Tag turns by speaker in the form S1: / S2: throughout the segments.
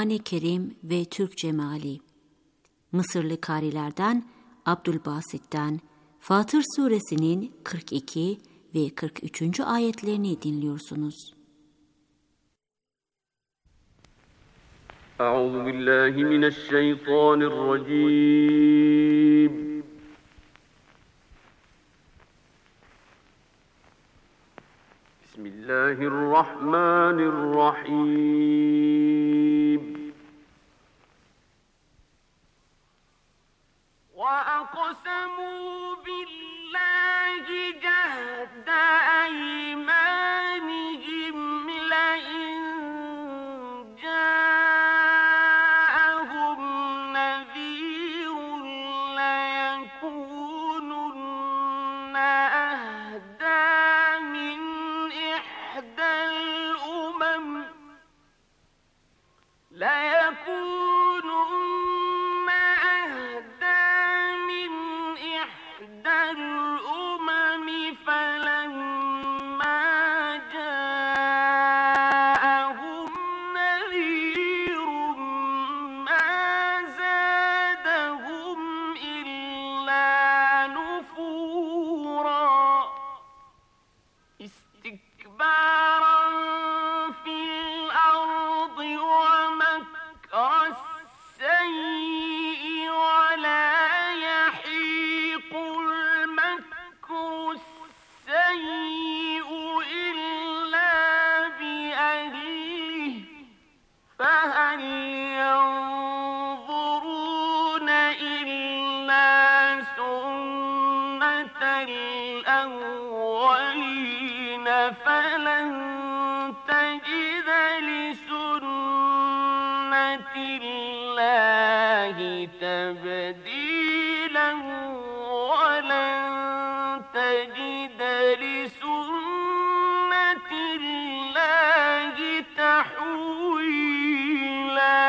S1: Kur'an-ı Kerim ve Türkçe meali. Mısırlı karilerden Abdülbasit'ten Fatır suresinin 42 ve 43. ayetlerini dinliyorsunuz.
S2: Euzubillahimineşşeytanirracim. Bismillahirrahmanirrahim. وَأَقْسَمُوا بِاللَّهِ جَهْدَ أَيْمَانِهِمْ لَئِن جَاءَهُمْ نَذِيرٌ لَيَكُونُنَّ أَهْدَىٰ مِنْ إِحْدَى الْأُمَمِ فلما جاءهم نذير ما زادهم إلا نفورا استكبارا في الأرض ومكر السيء ولا يحيق المكر السيء إلا بأهله فهل ينظرون إلا سنة الأولين فلن تجد لسنة الله تبديلا ولن تجد لسنة الله تحويلا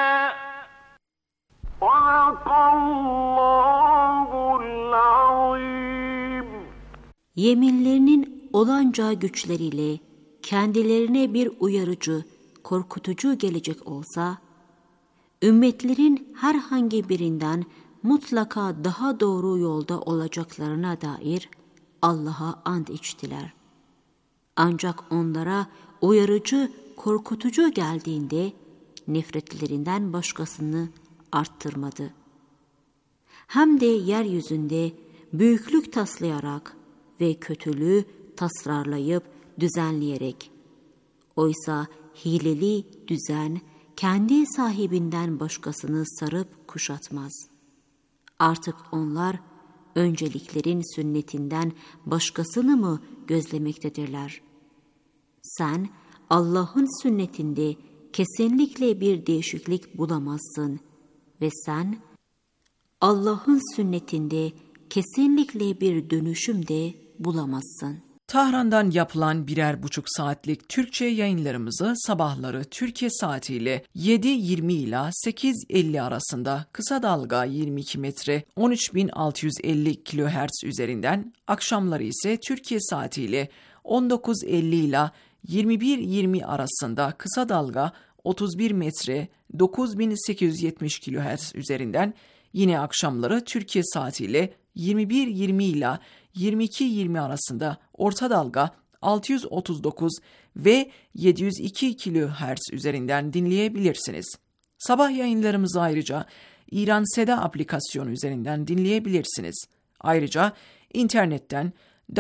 S2: صدق الله العظيم.
S1: Yeminlerinin olanca güçleriyle kendilerine bir uyarıcı, korkutucu gelecek olsa, ümmetlerin herhangi birinden mutlaka daha doğru yolda olacaklarına dair Allah'a ant içtiler. Ancak onlara uyarıcı, korkutucu geldiğinde nefretlerinden başkasını arttırmadı. Hem de yeryüzünde büyüklük taslayarak ve kötülüğü tasarlayıp düzenleyerek. Oysa hileli düzen kendi sahibinden başkasını sarıp kuşatmaz. Artık onlar önceliklerin sünnetinden başkasını mı gözlemektedirler? Sen Allah'ın sünnetinde kesinlikle bir değişiklik bulamazsın ve sen Allah'ın sünnetinde kesinlikle bir dönüşüm de bulamazsın.
S3: Tahran'dan yapılan 1,5 saatlik Türkçe yayınlarımızı sabahları Türkiye saatiyle 7:20 ila 8:50 arasında kısa dalga 22 metre 13.650 kHz üzerinden, akşamları ise Türkiye saatiyle 19:50 ila 21:20 arasında kısa dalga 31 metre 9.870 kHz üzerinden, yine akşamları Türkiye saatiyle 21:20 ila 22:20 arasında orta dalga 639 ve 702 kHz üzerinden dinleyebilirsiniz. Sabah yayınlarımızı ayrıca İran Seda aplikasyonu üzerinden dinleyebilirsiniz. Ayrıca internetten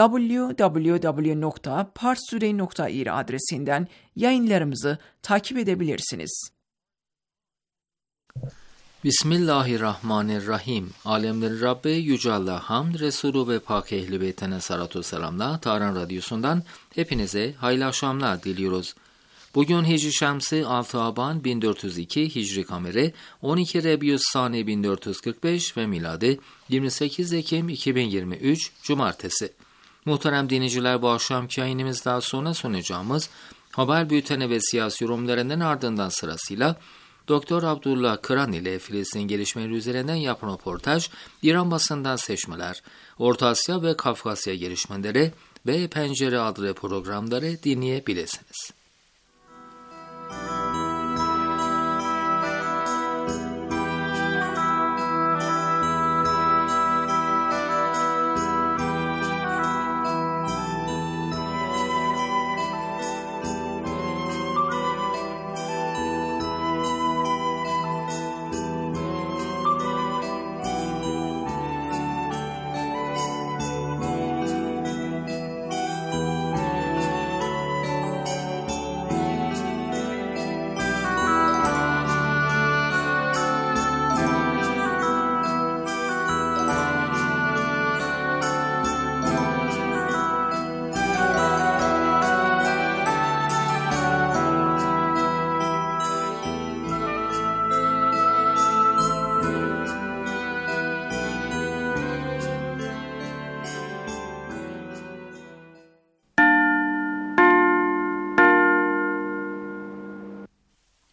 S3: www.parstoday.ir adresinden yayınlarımızı takip edebilirsiniz.
S4: Bismillahirrahmanirrahim. Alemlerin Rabbi Yüce Allah hamd, Resulü ve Pak Ehl-i Beyt'e salatu selamla Tahran Radyosu'ndan hepinize hayırlı akşamlar diliyoruz. Bugün Hicri Şemsi 6 Aban 1402, Hicri Kameri 12 Rebiyü's-Sani 1445 ve miladi 28 Ekim 2023 Cumartesi. Muhterem dinleyiciler, bu akşamki yayınımızdan sonra sunacağımız haber bülteni ve siyasi yorumlarının ardından sırasıyla Doktor Abdullah Kıran ile Filistin gelişmeleri üzerinden yapılan röportaj, İran basından seçmeler, Orta Asya ve Kafkasya gelişmeleri ve Pencere adlı programları dinleyebilirsiniz.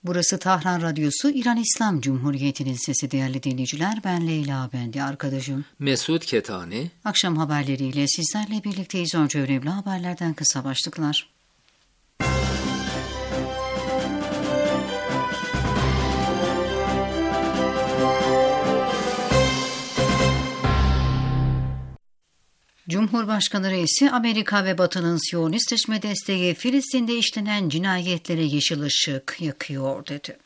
S5: Burası Tahran Radyosu, İran İslam Cumhuriyeti'nin sesi değerli dinleyiciler. Ben Leyla Bendi, arkadaşım
S4: Mesut Ketani.
S5: Akşam haberleriyle sizlerle birlikteyiz. Önce önemli haberlerden kısa başlıklar. Cumhurbaşkanı reisi Amerika ve Batı'nın Siyonist rejime desteği Filistin'de işlenen cinayetlere yeşil ışık yakıyor dedi.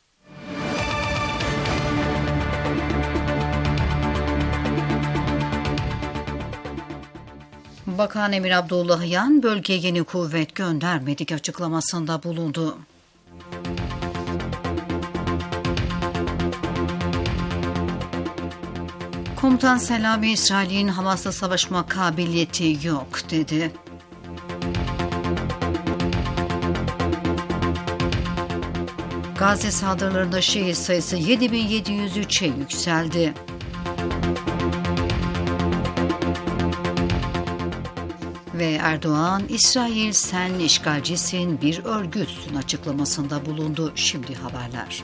S5: Bakan Emir Abdullahian bölgeye yeni kuvvet göndermedik açıklamasında bulundu. Komutan Selami İsrail'in Hamas'la savaşma kabiliyeti yok dedi. Gazze saldırılarında şehit sayısı 7.703'e yükseldi. Ve Erdoğan, İsrail sen işgalcisin, bir örgütsün açıklamasında bulundu. Şimdi haberler.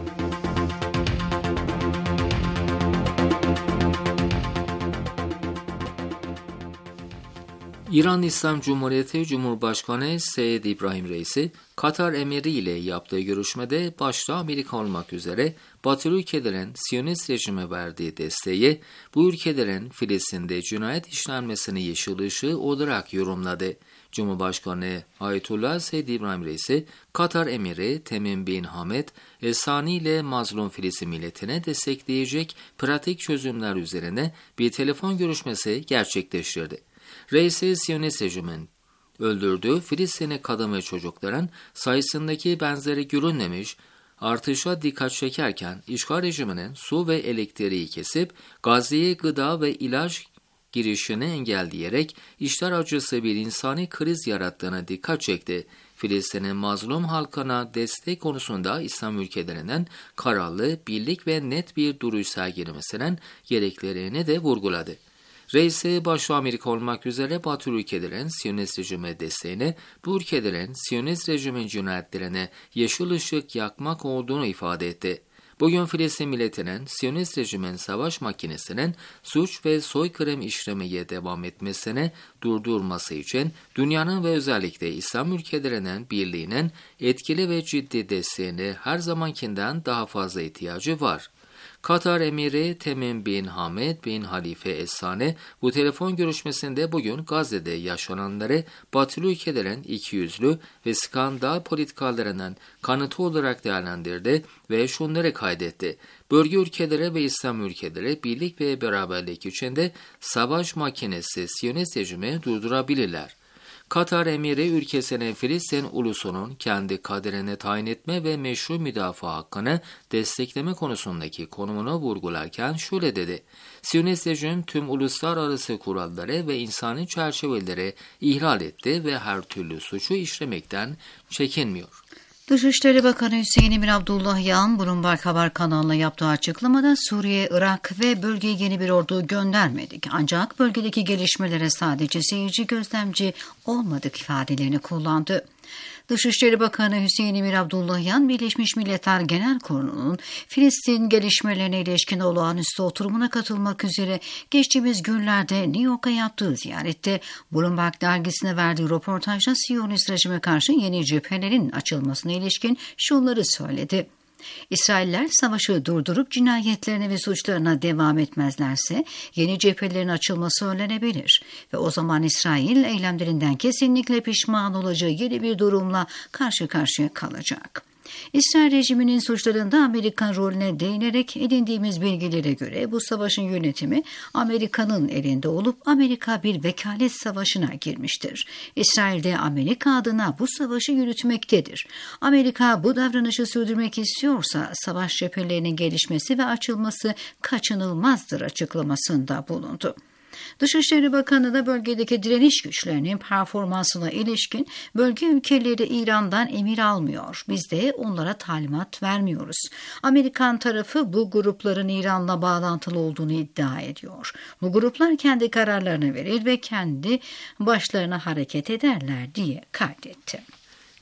S4: İran İslam Cumhuriyeti Cumhurbaşkanı Seyyid İbrahim Reisi, Katar emiri ile yaptığı görüşmede başta Amerika olmak üzere Batılı ülkelerin Siyonist rejime verdiği desteği, bu ülkelerin Filistin'de cinayet işlenmesini yeşil ışığı olarak yorumladı. Cumhurbaşkanı Ayetullah Seyyid İbrahim Reisi, Katar emiri Temim bin Hamed, El-Sani ile mazlum Filistin milletine destekleyecek pratik çözümler üzerine bir telefon görüşmesi gerçekleştirdi. Reisi, Siyonist rejimin öldürdüğü Filistinli kadın ve çocukların sayısındaki benzeri görülmemiş artışa dikkat çekerken işgal rejiminin su ve elektriği kesip Gazze'ye gıda ve ilaç girişini engelleyerek işler acısı bir insani kriz yarattığına dikkat çekti. Filistin'in mazlum halkına destek konusunda İslam ülkelerinden kararlı, birlik ve net bir duruş sergilemesinin gereklerini de vurguladı. Reisi, başta Amerika olmak üzere Batı ülkelerin Siyonist rejime desteğini, bu ülkelerin Siyonist rejimin cinayetlerine yeşil ışık yakmak olduğunu ifade etti. Bugün Filistin milletinin Siyonist rejimin savaş makinesinin suç ve soykırım işlemeye devam etmesini durdurması için dünyanın ve özellikle İslam ülkelerinin birliğinin etkili ve ciddi desteğine her zamankinden daha fazla ihtiyacı var. Katar emiri Temim bin Hamed bin Halife Es-Sani bu telefon görüşmesinde bugün Gazze'de yaşananları Batılı ülkelerin ikiyüzlü ve skandal politikalarının kanıtı olarak değerlendirdi ve şunları kaydetti. Bölge ülkeleri ve İslam ülkeleri birlik ve beraberlik içinde savaş makinesi Siyonist rejimi durdurabilirler. Katar emiri ülkesine Filistin ulusunun kendi kaderini tayin etme ve meşru müdafaa hakkını destekleme konusundaki konumunu vurgularken şöyle dedi: Siyonist rejim tüm uluslararası kuralları ve insani çerçeveleri ihlal etti ve her türlü suçu işlemekten çekinmiyor.
S5: Dışişleri Bakanı Hüseyin Emir Abdullahian, Bloomberg Haber kanalına yaptığı açıklamada Suriye, Irak ve bölgeye yeni bir ordu göndermedik. Ancak bölgedeki gelişmelere sadece seyirci, gözlemci olmadık ifadelerini kullandı. Dışişleri Bakanı Hüseyin Emir Abdullahian, Birleşmiş Milletler Genel Kurulu'nun Filistin gelişmelerine ilişkin olağanüstü oturumuna katılmak üzere geçtiğimiz günlerde New York'a yaptığı ziyarette Bloomberg dergisine verdiği röportajda Siyonist rejime karşı yeni cephelerin açılmasına ilişkin şunları söyledi. İsrailler savaşı durdurup cinayetlerine ve suçlarına devam etmezlerse yeni cephelerin açılması önlenebilir ve o zaman İsrail eylemlerinden kesinlikle pişman olacağı yeni bir durumla karşı karşıya kalacak. İsrail rejiminin suçlarında Amerikan rolüne değinerek edindiğimiz bilgilere göre bu savaşın yönetimi Amerika'nın elinde olup Amerika bir vekalet savaşına girmiştir. İsrail de Amerika adına bu savaşı yürütmektedir. Amerika bu davranışı sürdürmek istiyorsa savaş cephelerinin gelişmesi ve açılması kaçınılmazdır açıklamasında bulundu. Dışişleri Bakanı da bölgedeki direniş güçlerinin performansına ilişkin bölge ülkeleri İran'dan emir almıyor. Biz de onlara talimat vermiyoruz. Amerikan tarafı bu grupların İran'la bağlantılı olduğunu iddia ediyor. Bu gruplar kendi kararlarını verir ve kendi başlarına hareket ederler diye kaydetti.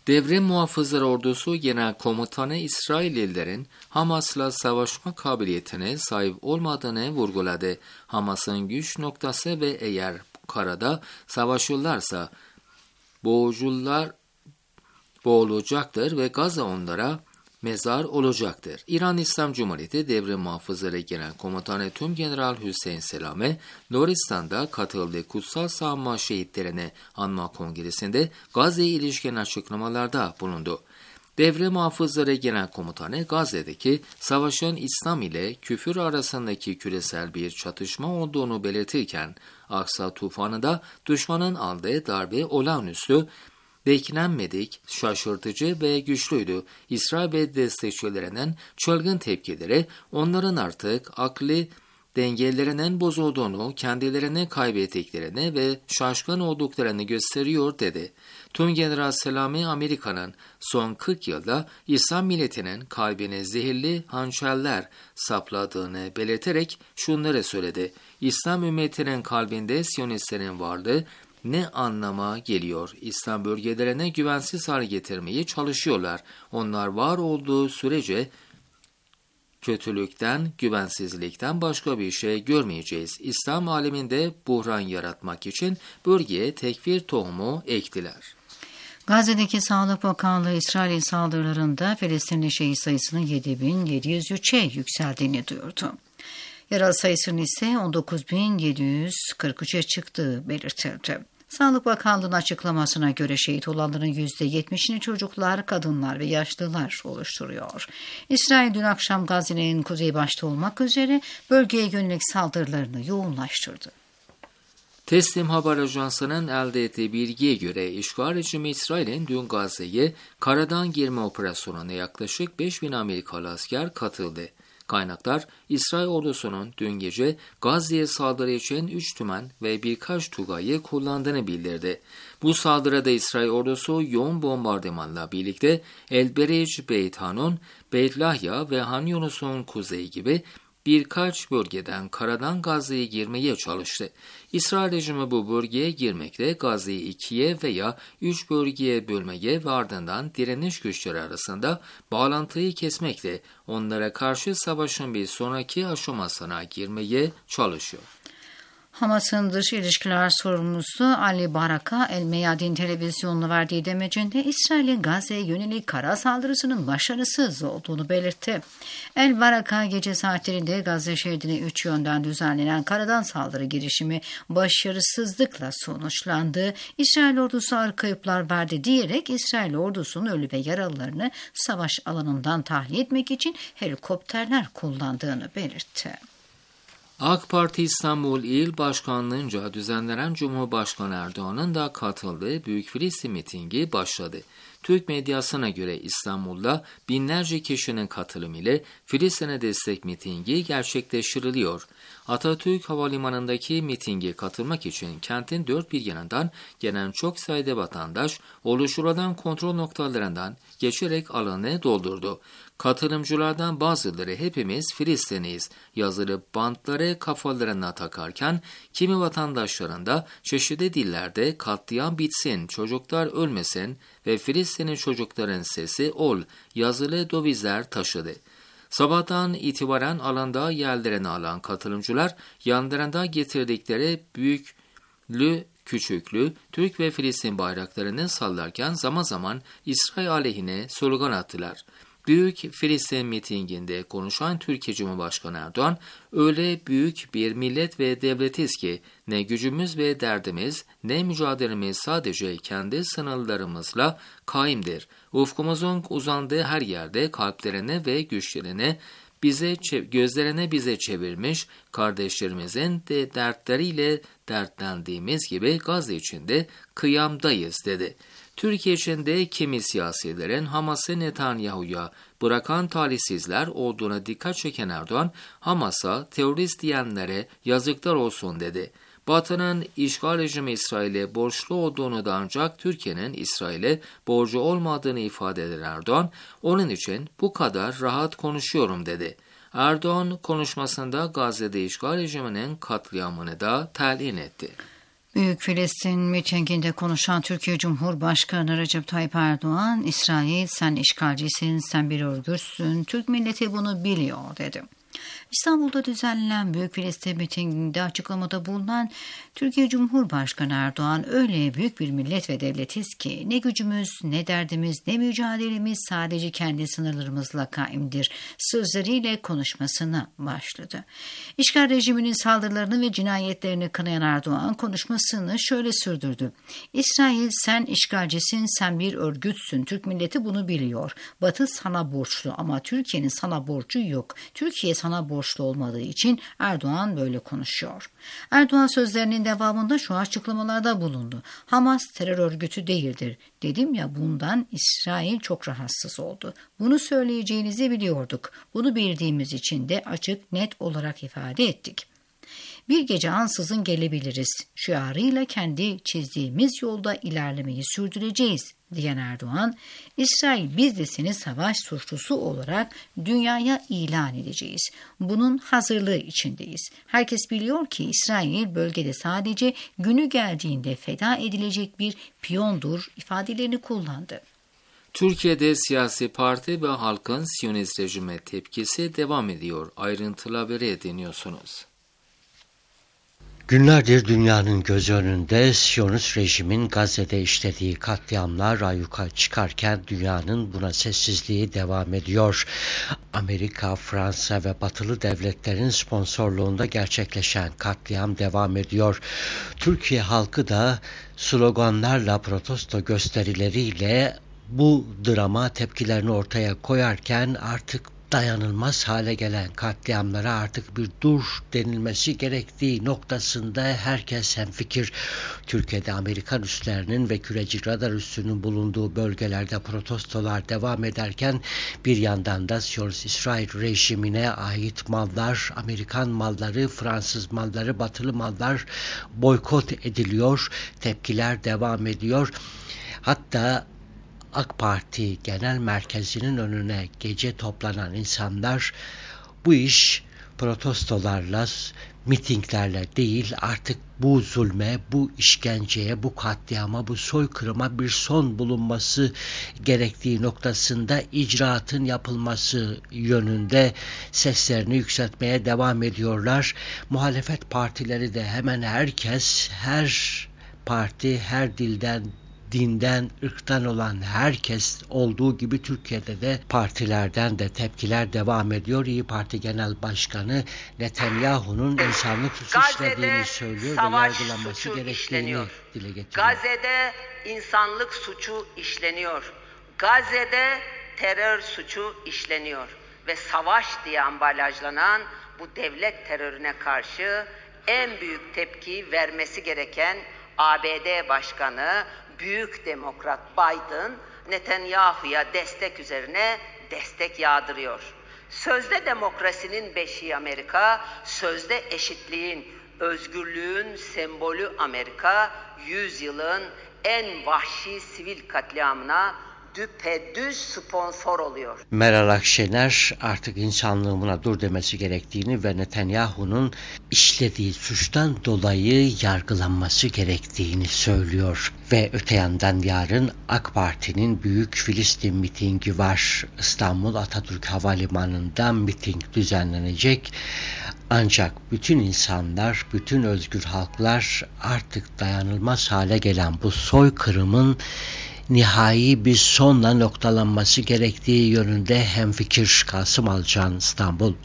S4: Devrim Muhafızları Ordusu Genel Komutanı İsraillilerin Hamas'la savaşma kabiliyetine sahip olmadığını vurguladı. Hamas'ın güç noktası ve eğer karada savaşırlarsa boğulacaktır ve Gazze onlara mezar olacaktır. İran İslam Cumhuriyeti Devrim Muhafızları Genel Komutanı Tümgeneral Hüseyin Selami, Noristan'da katıldığı Kutsal Savunma Şehitlerini Anma Kongresi'nde Gazze'ye ilişkin açıklamalarda bulundu. Devrim Muhafızları Genel Komutanı Gazze'deki savaşın İslam ile küfür arasındaki küresel bir çatışma olduğunu belirtirken, Aksa tufanında düşmanın aldığı darbe olağanüstü, beklenmedik, şaşırtıcı ve güçlüydü. İsrail ve destekçilerinin çılgın tepkileri onların artık akli dengelerinin bozulduğunu, kendilerini kaybettiklerini ve şaşkın olduklarını gösteriyor dedi. Tümgeneral Selami, Amerika'nın son 40 yılda İslam milletinin kalbine zehirli hançerler sapladığını belirterek şunları söyledi. İslam ümmetinin kalbinde Siyonistlerin varlığı ne anlama geliyor? İslam bölgelerine güvensiz hale getirmeyi çalışıyorlar. Onlar var olduğu sürece kötülükten, güvensizlikten başka bir şey görmeyeceğiz. İslam aleminde buhran yaratmak için bölgeye tekfir tohumu ektiler.
S5: Gazze'deki Sağlık Bakanlığı İsrail saldırılarında Filistinli şehit sayısının 7.703'e yükseldiğini duyurdu. Yaralı sayısının ise 19.743'e çıktığı belirtildi. Sağlık Bakanlığı'nın açıklamasına göre şehit olanların %70'ini çocuklar, kadınlar ve yaşlılar oluşturuyor. İsrail dün akşam Gazze'nin kuzeyi başta olmak üzere bölgeye yönelik saldırılarını yoğunlaştırdı.
S4: Teslim Haber Ajansı'nın elde ettiği bilgiye göre işgal rejimi İsrail'in dün Gazze'ye karadan girme operasyonuna yaklaşık 5.000 Amerikalı asker katıldı. Kaynaklar, İsrail ordusunun dün gece Gazze'ye saldırı için 3 tümen ve birkaç Tugay'ı kullandığını bildirdi. Bu saldırıda İsrail ordusu yoğun bombardımanla birlikte El Berej, Beit Hanun, Beit Lahya ve Han Yunus'un kuzeyi gibi birkaç bölgeden karadan Gazze'ye girmeye çalıştı. İsrail rejimi bu bölgeye girmekle Gazze'yi 2'ye veya 3 bölgeye bölmeye ve ardından direniş güçleri arasında bağlantıyı kesmekle onlara karşı savaşın bir sonraki aşamasına girmeye çalışıyor.
S5: Hamas'ın dış ilişkiler sorumlusu Ali Baraka, El Meyadin televizyonuna verdiği demecinde İsrail'in Gazze'ye yönelik kara saldırısının başarısız olduğunu belirtti. El Baraka, gece saatlerinde Gazze şeridine 3 yönden düzenlenen karadan saldırı girişimi başarısızlıkla sonuçlandı. İsrail ordusu ağır kayıplar verdi diyerek İsrail ordusunun ölü ve yaralılarını savaş alanından tahliye etmek için helikopterler kullandığını belirtti.
S4: AK Parti İstanbul İl Başkanlığı'nca düzenlenen Cumhurbaşkanı Erdoğan'ın da katıldığı Büyük Filistin mitingi başladı. Türk medyasına göre İstanbul'da binlerce kişinin katılımıyla Filistin'e destek mitingi gerçekleştiriliyor. Atatürk Havalimanı'ndaki mitinge katılmak için kentin dört bir yanından gelen çok sayıda vatandaş oluşturulan kontrol noktalarından geçerek alanı doldurdu. Katılımcılardan bazıları hepimiz Filistinliyiz yazılı bantları kafalarına takarken kimi vatandaşların da çeşitli dillerde katliam bitsin, çocuklar ölmesin ve Filistinli çocukların sesi ol yazılı dövizler taşıdı. Sabahtan itibaren alanda yerlerini alan katılımcılar yanlarında getirdikleri büyüklü küçüklü Türk ve Filistin bayraklarını sallarken zaman zaman İsrail aleyhine slogan attılar. Büyük Filistin mitinginde konuşan Türkiye Cumhurbaşkanı Erdoğan, öyle büyük bir millet ve devletiz ki ne gücümüz ve derdimiz ne mücadelemiz sadece kendi sınırlarımızla kaimdir. Ufkumuzun uzandığı her yerde kalplerine ve güçlerine gözlerine bize çevirmiş kardeşlerimizin de dertleriyle dertlendiğimiz gibi Gazze içinde kıyamdayız dedi. Türkiye içinde kimi siyasilerin Hamas'ı Netanyahu'ya bırakan talihsizler olduğuna dikkat çeken Erdoğan, Hamas'a terörist diyenlere yazıklar olsun dedi. Batı'nın işgal rejimi İsrail'e borçlu olduğunu da ancak Türkiye'nin İsrail'e borcu olmadığını ifade eden Erdoğan, onun için bu kadar rahat konuşuyorum dedi. Erdoğan konuşmasında Gazze'de işgal rejiminin katliamını da telin etti.
S5: Büyük Filistin mitinginde konuşan Türkiye Cumhurbaşkanı Recep Tayyip Erdoğan, İsrail sen işgalcisin, sen bir örgütsün, Türk milleti bunu biliyor dedi. İstanbul'da düzenlenen Büyük Filistin mitinginde açıklamada bulunan Türkiye Cumhurbaşkanı Erdoğan, öyle büyük bir millet ve devletiz ki ne gücümüz, ne derdimiz, ne mücadelemiz sadece kendi sınırlarımızla kaimdir sözleriyle konuşmasına başladı. İşgal rejiminin saldırılarını ve cinayetlerini kınayan Erdoğan konuşmasını şöyle sürdürdü. İsrail sen işgalcisin, sen bir örgütsün, Türk milleti bunu biliyor. Batı sana borçlu ama Türkiye'nin sana borcu yok. Türkiye sana borçlu olmadığı için Erdoğan böyle konuşuyor. Erdoğan sözlerinin devamında şu açıklamalarda bulundu. Hamas terör örgütü değildir. Dedim ya, bundan İsrail çok rahatsız oldu. Bunu söyleyeceğinizi biliyorduk. Bunu bildiğimiz için de açık net olarak ifade ettik. Bir gece ansızın gelebiliriz şiarıyla kendi çizdiğimiz yolda ilerlemeyi sürdüreceğiz diyen Erdoğan, İsrail biz de seni savaş suçlusu olarak dünyaya ilan edeceğiz. Bunun hazırlığı içindeyiz. Herkes biliyor ki İsrail bölgede sadece günü geldiğinde feda edilecek bir piyondur ifadelerini kullandı.
S4: Türkiye'de siyasi parti ve halkın Siyonist rejime tepkisi devam ediyor. Ayrıntıları dinliyorsunuz.
S6: Günlerdir dünyanın göz önünde Siyonist rejimin Gazze'de işlediği katliamlar ayyuka çıkarken dünyanın buna sessizliği devam ediyor. Amerika, Fransa ve batılı devletlerin sponsorluğunda gerçekleşen katliam devam ediyor. Türkiye halkı da sloganlarla, protesto gösterileriyle bu drama tepkilerini ortaya koyarken artık dayanılmaz hale gelen katliamlara artık bir dur denilmesi gerektiği noktasında herkes hemfikir. Türkiye'de Amerikan üslerinin ve küreci radar üssünün bulunduğu bölgelerde protestolar devam ederken bir yandan da Siyonist İsrail rejimine ait mallar, Amerikan malları, Fransız malları, batılı mallar boykot ediliyor. Tepkiler devam ediyor. Hatta AK Parti Genel Merkezi'nin önüne gece toplanan insanlar bu iş protestolarla, mitinglerle değil artık bu zulme, bu işkenceye, bu katliama, bu soykırıma bir son bulunması gerektiği noktasında icraatın yapılması yönünde seslerini yükseltmeye devam ediyorlar. Muhalefet partileri de hemen herkes, her parti, her dinden, ırktan olan herkes olduğu gibi Türkiye'de de partilerden de tepkiler devam ediyor. İYİ Parti Genel Başkanı Netanyahu'nun insanlık suçu işlediğini söylüyor ve yargılanması gerektiğini dile getiriyor.
S7: Gazze'de insanlık suçu işleniyor. Gazze'de terör suçu işleniyor. Ve savaş diye ambalajlanan bu devlet terörüne karşı en büyük tepki vermesi gereken ABD Başkanı büyük demokrat Biden, Netanyahu'ya destek üzerine destek yağdırıyor. Sözde demokrasinin beşiği Amerika, sözde eşitliğin, özgürlüğün sembolü Amerika, 100 yılın en vahşi sivil katliamına düpedüz sponsor oluyor.
S6: Meral Akşener artık insanlığın buna dur demesi gerektiğini ve Netanyahu'nun işlediği suçtan dolayı yargılanması gerektiğini söylüyor. Ve öte yandan yarın AK Parti'nin Büyük Filistin mitingi var. İstanbul Atatürk Havalimanı'nda miting düzenlenecek. Ancak bütün insanlar, bütün özgür halklar artık dayanılmaz hale gelen bu soykırımın nihai bir sonla noktalanması gerektiği yönünde hemfikir. Kasım Alcan, İstanbul.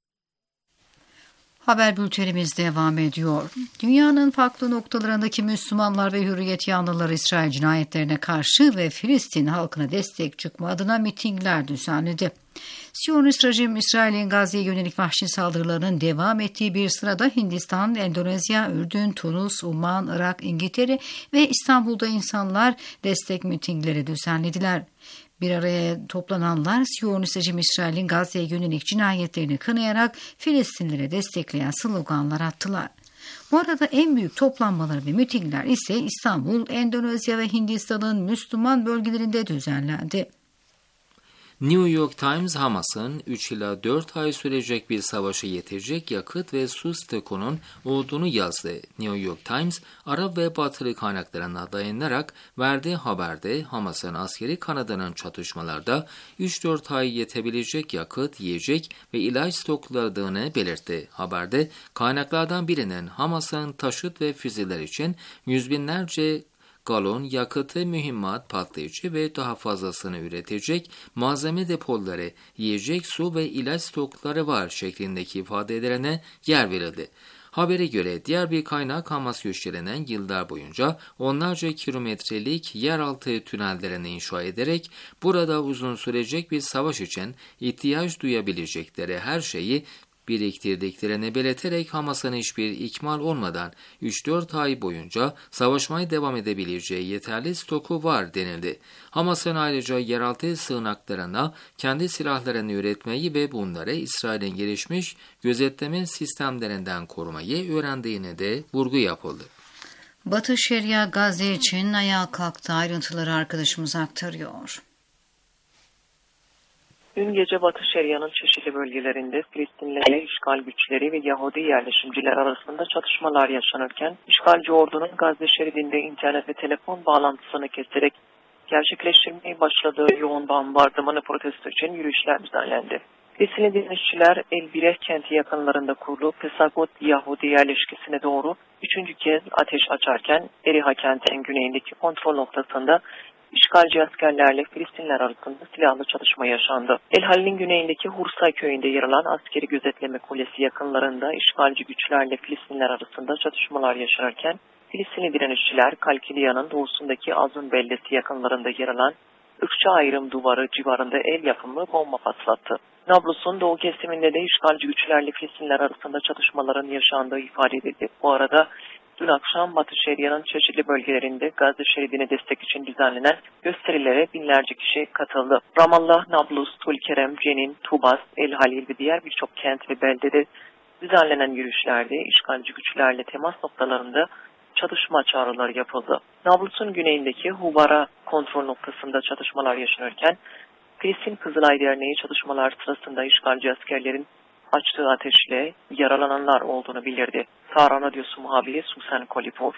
S5: Haber bültenimiz devam ediyor. Dünyanın farklı noktalarındaki Müslümanlar ve hürriyet yanlıları İsrail cinayetlerine karşı ve Filistin halkına destek çıkma adına mitingler düzenledi. Siyonist rejim İsrail'in Gazze'ye yönelik vahşi saldırılarının devam ettiği bir sırada Hindistan, Endonezya, Ürdün, Tunus, Umman, Irak, İngiltere ve İstanbul'da insanlar destek mitingleri düzenlediler. Bir araya toplananlar Siyonist rejim İsrail'in Gazze'ye yönelik cinayetlerini kınayarak Filistinlilere destekleyen sloganlar attılar. Bu arada en büyük toplanmalar ve mitingler ise İstanbul, Endonezya ve Hindistan'ın Müslüman bölgelerinde düzenlendi.
S4: New York Times, Hamas'ın 3 ila 4 ay sürecek bir savaşa yetecek yakıt ve su stokunun olduğunu yazdı. New York Times, Arap ve Batılı kaynaklarına dayanarak verdiği haberde Hamas'ın askeri kanadının çatışmalarda 3-4 ay yetebilecek yakıt, yiyecek ve ilaç stokladığını belirtti. Haberde kaynaklardan birinin Hamas'ın taşıt ve füzeler için yüz binlerce galon yakıtı, mühimmat, patlayıcı ve daha fazlasını üretecek malzeme depoları, yiyecek, su ve ilaç stokları var şeklindeki ifadelerine yer verildi. Habere göre diğer bir kaynak, Hamas güçlerinin yıllar boyunca onlarca kilometrelik yeraltı tünellerini inşa ederek burada uzun sürecek bir savaş için ihtiyaç duyabilecekleri her şeyi biriktirdiklerini belirterek Hamas'ın hiçbir ikmal olmadan 3-4 ay boyunca savaşmaya devam edebileceği yeterli stoku var denildi. Hamas'ın ayrıca yeraltı sığınaklarına kendi silahlarını üretmeyi ve bunları İsrail'in gelişmiş gözetleme sistemlerinden korumayı öğrendiğine de vurgu yapıldı.
S5: Batı Şeria Gazze için ayağa kalktı. Ayrıntıları arkadaşımız aktarıyor.
S8: Dün gece Batı Şeria'nın çeşitli bölgelerinde Filistinlilerle işgal güçleri ve Yahudi yerleşimciler arasında çatışmalar yaşanırken, işgalci ordunun Gazze şeridinde internet ve telefon bağlantısını keserek gerçekleştirmeye başladığı yoğun bombardımanı protesto için yürüyüşler düzenlendi. Filistinli direnişçiler El Bireh kenti yakınlarında kurulu Pesagot Yahudi yerleşkesine doğru 3. kez ateş açarken, Eriha kentinin güneyindeki kontrol noktasında İşgalci askerlerle Filistinliler arasında silahlı çatışma yaşandı. El Halil'in güneyindeki Hursa köyünde yer alan askeri gözetleme kulesi yakınlarında işgalci güçlerle Filistinliler arasında çatışmalar yaşanırken, Filistinli direnişçiler Kalkilia'nın doğusundaki Azun beldesi yakınlarında yer alan ırkçı ayrım duvarı civarında el yapımı bomba patlattı. Nablus'un doğu kesiminde de işgalci güçlerle Filistinliler arasında çatışmaların yaşandığı ifade edildi. Bu arada dün akşam Batı Şeria'nın çeşitli bölgelerinde Gazze şeridine destek için düzenlenen gösterilere binlerce kişi katıldı. Ramallah, Nablus, Tulkerem, Cenin, Tubas, El Halil ve diğer birçok kent ve beldede düzenlenen yürüyüşlerde işgalci güçlerle temas noktalarında çatışma çağrıları yapıldı. Nablus'un güneyindeki Hubara kontrol noktasında çatışmalar yaşanırken, Filistin Kızılay Derneği çatışmalar sırasında işgalci askerlerin açtığı ateşle yaralananlar olduğunu bildirdi. Tahran Radyosu muhabiri Susan Kolipov.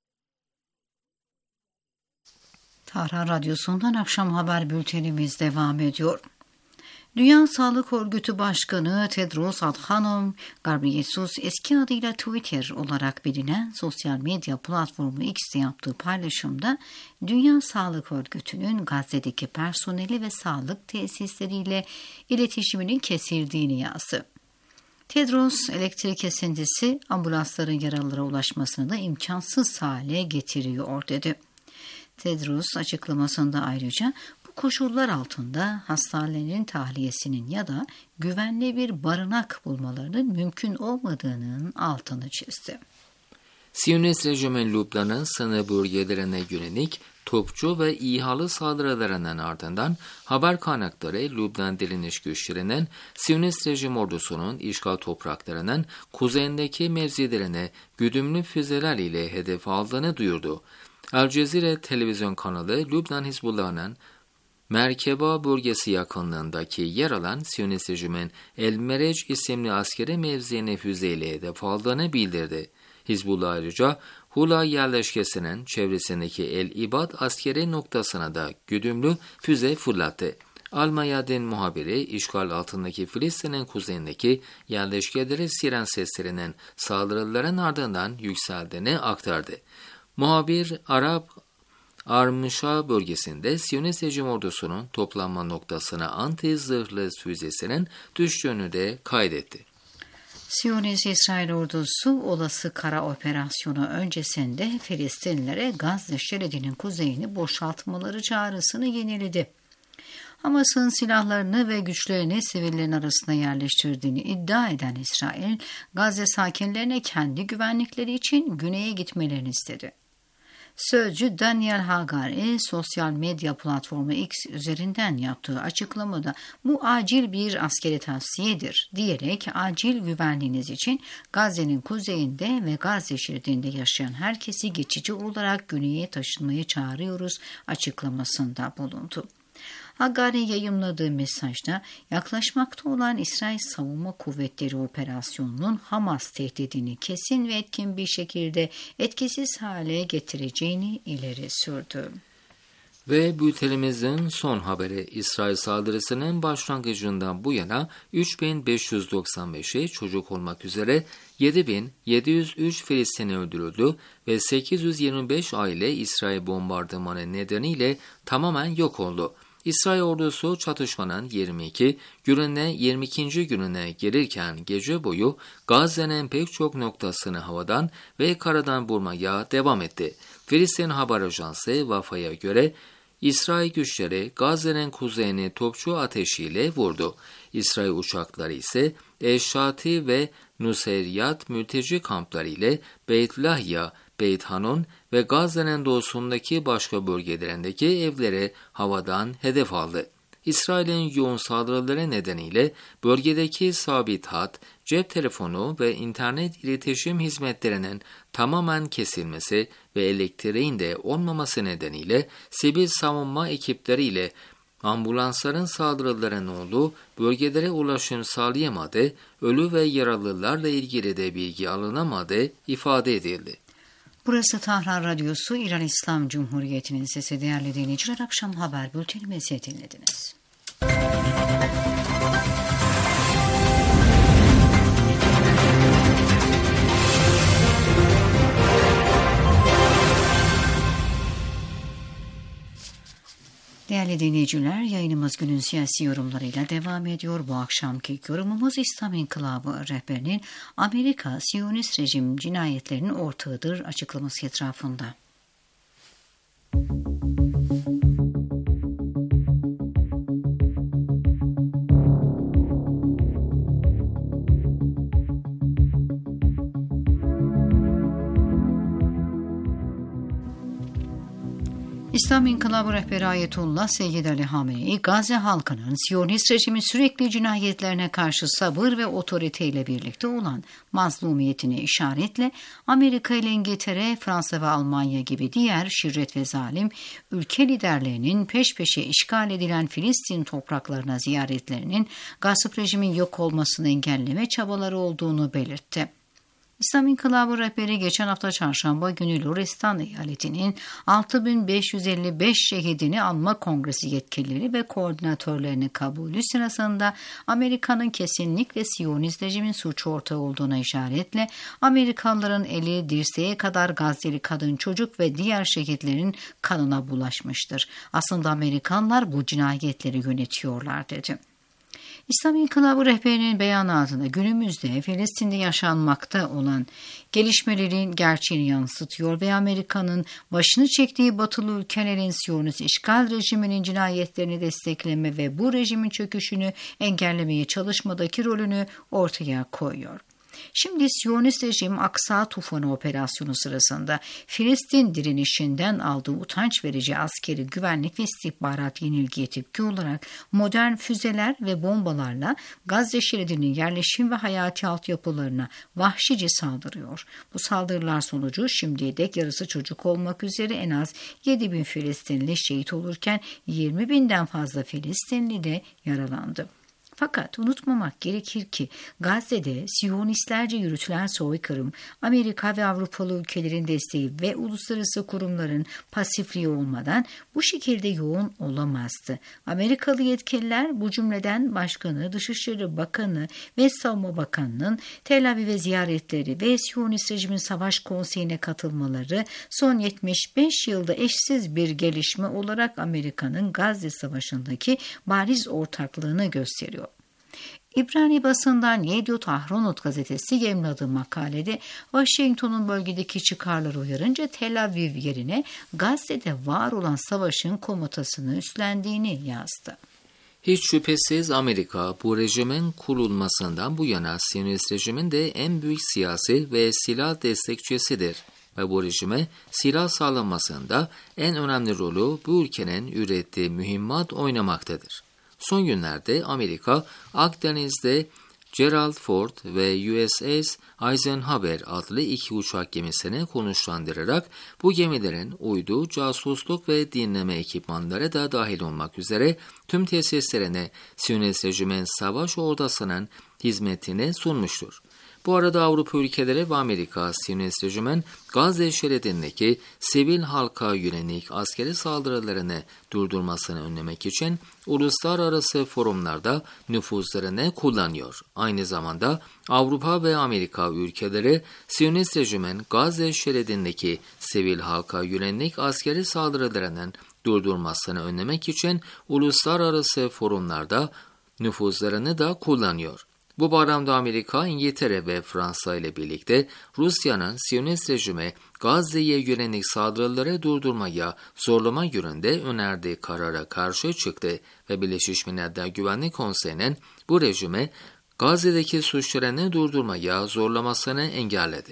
S5: Tahran Radyosu'ndan akşam haber bültenimiz devam ediyor. Dünya Sağlık Örgütü Başkanı Tedros Adhanom Ghebreyesus eski adıyla Twitter olarak bilinen sosyal medya platformu X'te yaptığı paylaşımda Dünya Sağlık Örgütü'nün Gazze'deki personeli ve sağlık tesisleriyle iletişiminin kesildiğini yazdı. Tedros, elektrik kesintisi ambulansların yaralılara ulaşmasını da imkansız hale getiriyor dedi. Tedros açıklamasında ayrıca bu koşullar altında hastanelerin tahliyesinin ya da güvenli bir barınak bulmalarının mümkün olmadığının altını çizdi.
S4: Siyonist rejimin Lübnan'ın sınır bölgelerine yönelik topçu ve İHA'lı saldırılarının ardından haber kaynakları Lübnan direniş güçlerinin Siyonist rejim ordusunun işgal topraklarının kuzeyindeki mevzilerine güdümlü füzeler ile hedef aldığını duyurdu. Al Cezire televizyon kanalı Lübnan Hizbullah'ın Merkeba bölgesi yakınlığındaki yer alan Siyonist rejimin El Merej isimli askeri mevziine füzeyle hedef aldığını bildirdi. Hizbullah ayrıca Hula yerleşkesinin çevresindeki El İbad askeri noktasına da güdümlü füze fırlattı. Al-Mayadin muhabiri işgal altındaki Filistin'in kuzeyindeki yerleşkeleri siren seslerinin saldırıların ardından yükseldiğini aktardı. Muhabir Arap Armışa bölgesinde Siyonist rejim ordusunun toplanma noktasına anti-zırhlı füzesinin düştüğünü de kaydetti.
S5: Siyonist İsrail ordusu olası kara operasyonu öncesinde Filistinlilere Gazze şeridinin kuzeyini boşaltmaları çağrısını yeniledi. Hamas'ın silahlarını ve güçlerini sivillerin arasına yerleştirdiğini iddia eden İsrail, Gazze sakinlerine kendi güvenlikleri için güneye gitmelerini istedi. Sözcü Daniel Hagari sosyal medya platformu X üzerinden yaptığı açıklamada bu acil bir askeri tavsiyedir diyerek acil güvenliğiniz için Gazze'nin kuzeyinde ve Gazze şeridinde yaşayan herkesi geçici olarak güneye taşınmayı çağırıyoruz açıklamasında bulundu. Haggari yayımladığı mesajda yaklaşmakta olan İsrail Savunma Kuvvetleri operasyonunun Hamas tehdidini kesin ve etkin bir şekilde etkisiz hale getireceğini ileri sürdü.
S4: Ve bültenimizin son haberi, İsrail saldırısının başlangıcından bu yana 3595'i çocuk olmak üzere 7703 Filistinli öldürüldü ve 825 aile İsrail bombardımanı nedeniyle tamamen yok oldu. İsrail ordusu çatışmanın 22 gününe gelirken gece boyu Gazze'nin pek çok noktasını havadan ve karadan vurmaya devam etti. Filistin Haber Ajansı Vafa'ya göre İsrail güçleri Gazze'nin kuzeyini topçu ateşiyle vurdu. İsrail uçakları ise Eşşati ve Nuseyriyat mülteci kampları ile Beit Lahya, Beit Hanun ve Gazze'nin doğusundaki başka bölgelerindeki evlere havadan hedef aldı. İsrail'in yoğun saldırıları nedeniyle bölgedeki sabit hat, cep telefonu ve internet iletişim hizmetlerinin tamamen kesilmesi ve elektriğin de olmaması nedeniyle sivil savunma ekipleriyle ambulansların saldırılarının olduğu bölgelere ulaşım sağlayamadı, ölü ve yaralılarla ilgili de bilgi alınamadı ifade edildi.
S5: Burası Tahran Radyosu, İran İslam Cumhuriyeti'nin sesi. Değerli dinleyiciler, akşam haber bültenimizi dinlediniz. Değerli dinleyiciler, yayınımız günün siyasi yorumlarıyla devam ediyor. Bu akşamki yorumumuz İslam İnkılabı rehberinin Amerika Siyonist rejim cinayetlerinin ortağıdır açıklaması etrafında. İslam İnkılabı rehberi Ayetullah Seyyid Ali Hamenei, Gazze halkının Siyonist rejimin sürekli cinayetlerine karşı sabır ve otoriteyle birlikte olan mazlumiyetine işaretle Amerika ile İngiltere, Fransa ve Almanya gibi diğer şirret ve zalim ülke liderlerinin peş peşe işgal edilen Filistin topraklarına ziyaretlerinin gasp rejimin yok olmasını engelleme çabaları olduğunu belirtti. İslam İnkılabı rehberi geçen hafta çarşamba günü Lorestan eyaletinin 6555 şehidini anma kongresi yetkilileri ve koordinatörlerinin kabulü sırasında Amerika'nın kesinlikle Siyonist rejimin suç ortağı olduğuna işaretle Amerikalıların eli dirseğe kadar Gazze'li kadın, çocuk ve diğer şehitlerin kanına bulaşmıştır. Aslında Amerikanlar bu cinayetleri yönetiyorlar dedi. İslam İnkılabı rehberinin beyanatında günümüzde Filistin'de yaşanmakta olan gelişmelerin gerçeğini yansıtıyor ve Amerika'nın başını çektiği batılı ülkelerin Siyonist işgal rejiminin cinayetlerini destekleme ve bu rejimin çöküşünü engellemeye çalışmadaki rolünü ortaya koyuyor. Şimdi Siyonist rejim Aksa Tufanı operasyonu sırasında Filistin direnişinden aldığı utanç verici askeri güvenlik ve istihbarat yenilgiye tepki olarak modern füzeler ve bombalarla Gazze şeridinin yerleşim ve hayati altyapılarına vahşice saldırıyor. Bu saldırılar sonucu şimdiye dek yarısı çocuk olmak üzere en az 7.000 Filistinli şehit olurken 20.000'den fazla Filistinli de yaralandı. Fakat unutmamak gerekir ki Gazze'de Siyonistlerce yürütülen soykırım, Amerika ve Avrupalı ülkelerin desteği ve uluslararası kurumların pasifliği olmadan bu şekilde yoğun olamazdı. Amerikalı yetkililer bu cümleden Başkanı, Dışişleri Bakanı ve Savunma Bakanı'nın Tel Aviv'e ziyaretleri ve Siyonist rejimin savaş konseyine katılmaları son 75 yılda eşsiz bir gelişme olarak Amerika'nın Gazze Savaşı'ndaki bariz ortaklığını gösteriyor. İbrani basından Yediot Ahronot gazetesi yayımladığı makalede Washington'un bölgedeki çıkarları uyarınca Tel Aviv yerine Gazze'de var olan savaşın komutasını üstlendiğini yazdı.
S4: Hiç şüphesiz Amerika bu rejimin kurulmasından bu yana Siyonist rejimin de en büyük siyasi ve silah destekçisidir ve bu rejime silah sağlanmasında en önemli rolü bu ülkenin ürettiği mühimmat oynamaktadır. Son günlerde Amerika, Akdeniz'de Gerald Ford ve USS Eisenhower adlı 2 uçak gemisini konuşlandırarak bu gemilerin uydu, casusluk ve dinleme ekipmanları da dahil olmak üzere tüm tesislerine Siyonist rejimin savaş ordasının hizmetine sunmuştur. Bu arada Avrupa ülkeleri ve Amerika, Siyonist rejimin Gazze şeridindeki sivil halka yönelik askeri saldırılarını durdurmasını önlemek için uluslararası forumlarda nüfuzlarını kullanıyor. Aynı zamanda Avrupa ve Amerika ülkeleri, Siyonist rejimin Gazze şeridindeki sivil halka yönelik askeri saldırılarının durdurmasını önlemek için uluslararası forumlarda nüfuzlarını da kullanıyor. Bu bağlamda Amerika, İngiltere ve Fransa ile birlikte Rusya'nın Siyonist rejime Gazze'ye yönelik saldırıları durdurmaya zorlama yönünde önerdiği karara karşı çıktı ve Birleşmiş Milletler Güvenlik Konseyi'nin bu rejime Gazze'deki suçlarını durdurmaya zorlamasını engelledi.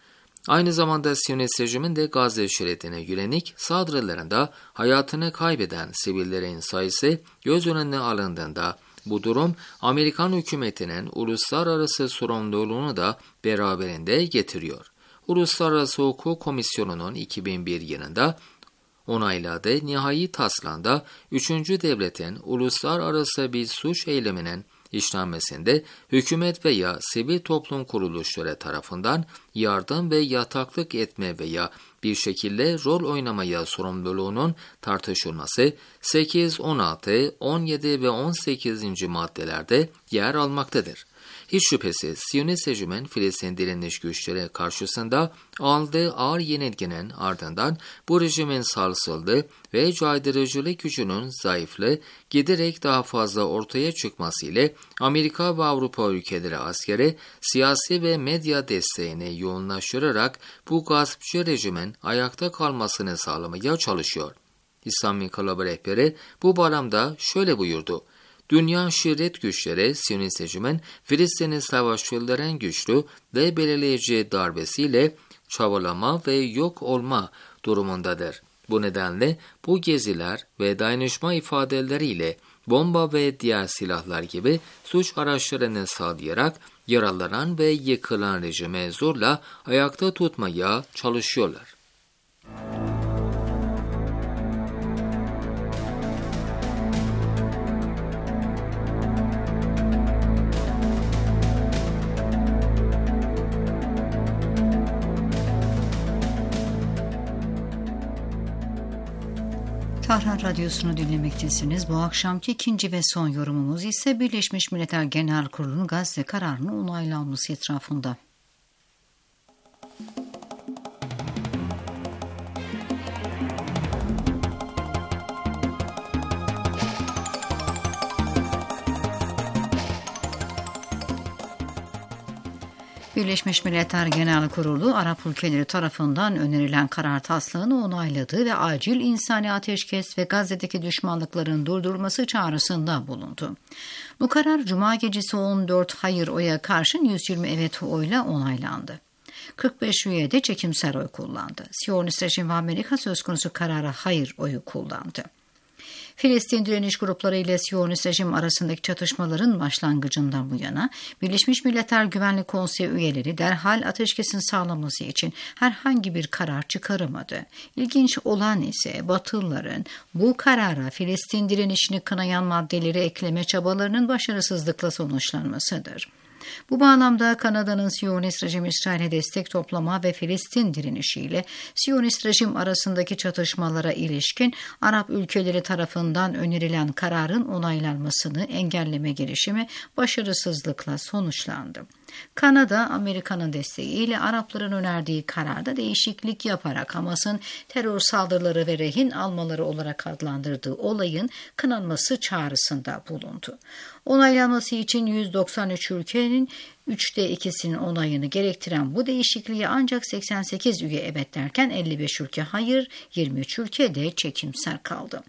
S4: Aynı zamanda Siyonist rejimin de Gazze şeridine yönelik saldırılarında hayatını kaybeden sivillerin sayısı göz önüne alındığında bu durum Amerikan hükümetinin uluslararası sorumluluğunu da beraberinde getiriyor. Uluslararası Hukuk Komisyonu'nun 2001 yılında onayladığı nihai taslağında 3. devletin uluslararası bir suç eyleminin işlenmesinde hükümet veya sivil toplum kuruluşları tarafından yardım ve yataklık etme veya bir şekilde rol oynamaya sorumluluğunun tartışılması 8, 16, 17 ve 18. maddelerde yer almaktadır. Hiç şüphesiz Siyonist rejimin Filistin direniş güçleri karşısında aldığı ağır yenilginin ardından bu rejimin sarsıldığı ve caydırıcılık gücünün zayıflığı giderek daha fazla ortaya çıkması ile Amerika ve Avrupa ülkeleri askeri, siyasi ve medya desteğini yoğunlaştırarak bu gaspçı rejimin ayakta kalmasını sağlamaya çalışıyor. İslam İnkılabı rehberi bu bağlamda şöyle buyurdu: Dünya şiddet güçleri Siyonist rejimin Filistin'in savaşçıların güçlü ve belirleyici darbesiyle çabalama ve yok olma durumundadır. Bu nedenle bu geziler ve dayanışma ifadeleriyle bomba ve diğer silahlar gibi suç araçlarını sağlayarak yaralanan ve yıkılan rejime zorla ayakta tutmaya çalışıyorlar.
S5: Tahran Radyosu'nu dinlemektesiniz. Bu akşamki ikinci ve son yorumumuz ise Birleşmiş Milletler Genel Kurulu'nun Gazze kararının onaylanması etrafında. Birleşmiş Milletler Genel Kurulu, Arap ülkeleri tarafından önerilen karar taslağını onayladı ve acil insani ateşkes ve Gazze'deki düşmanlıkların durdurulması çağrısında bulundu. Bu karar Cuma gecesi 14 hayır oya karşın 120 evet oyla onaylandı. 45 üye de çekimsel oy kullandı. Siyonist rejim ve Amerika söz konusu karara hayır oyu kullandı. Filistin direniş grupları ile Siyonist rejim arasındaki çatışmaların başlangıcından bu yana Birleşmiş Milletler Güvenlik Konseyi üyeleri derhal ateşkesin sağlanması için herhangi bir karar çıkaramadı. İlginç olan ise Batılıların bu karara Filistin direnişini kınayan maddeleri ekleme çabalarının başarısızlıkla sonuçlanmasıdır. Bu bağlamda Kanada'nın Siyonist rejim İsrail'e destek toplama ve Filistin direnişiyle Siyonist rejim arasındaki çatışmalara ilişkin Arap ülkeleri tarafından önerilen kararın onaylanmasını engelleme girişimi başarısızlıkla sonuçlandı. Kanada, Amerika'nın desteğiyle Arapların önerdiği kararda değişiklik yaparak Hamas'ın terör saldırıları ve rehin almaları olarak adlandırdığı olayın kınanması çağrısında bulundu. Onaylanması için 193 ülkenin 3'te 2'sinin onayını gerektiren bu değişikliğe ancak 88 üye evet derken 55 ülke hayır, 23 ülke de çekimser kaldı.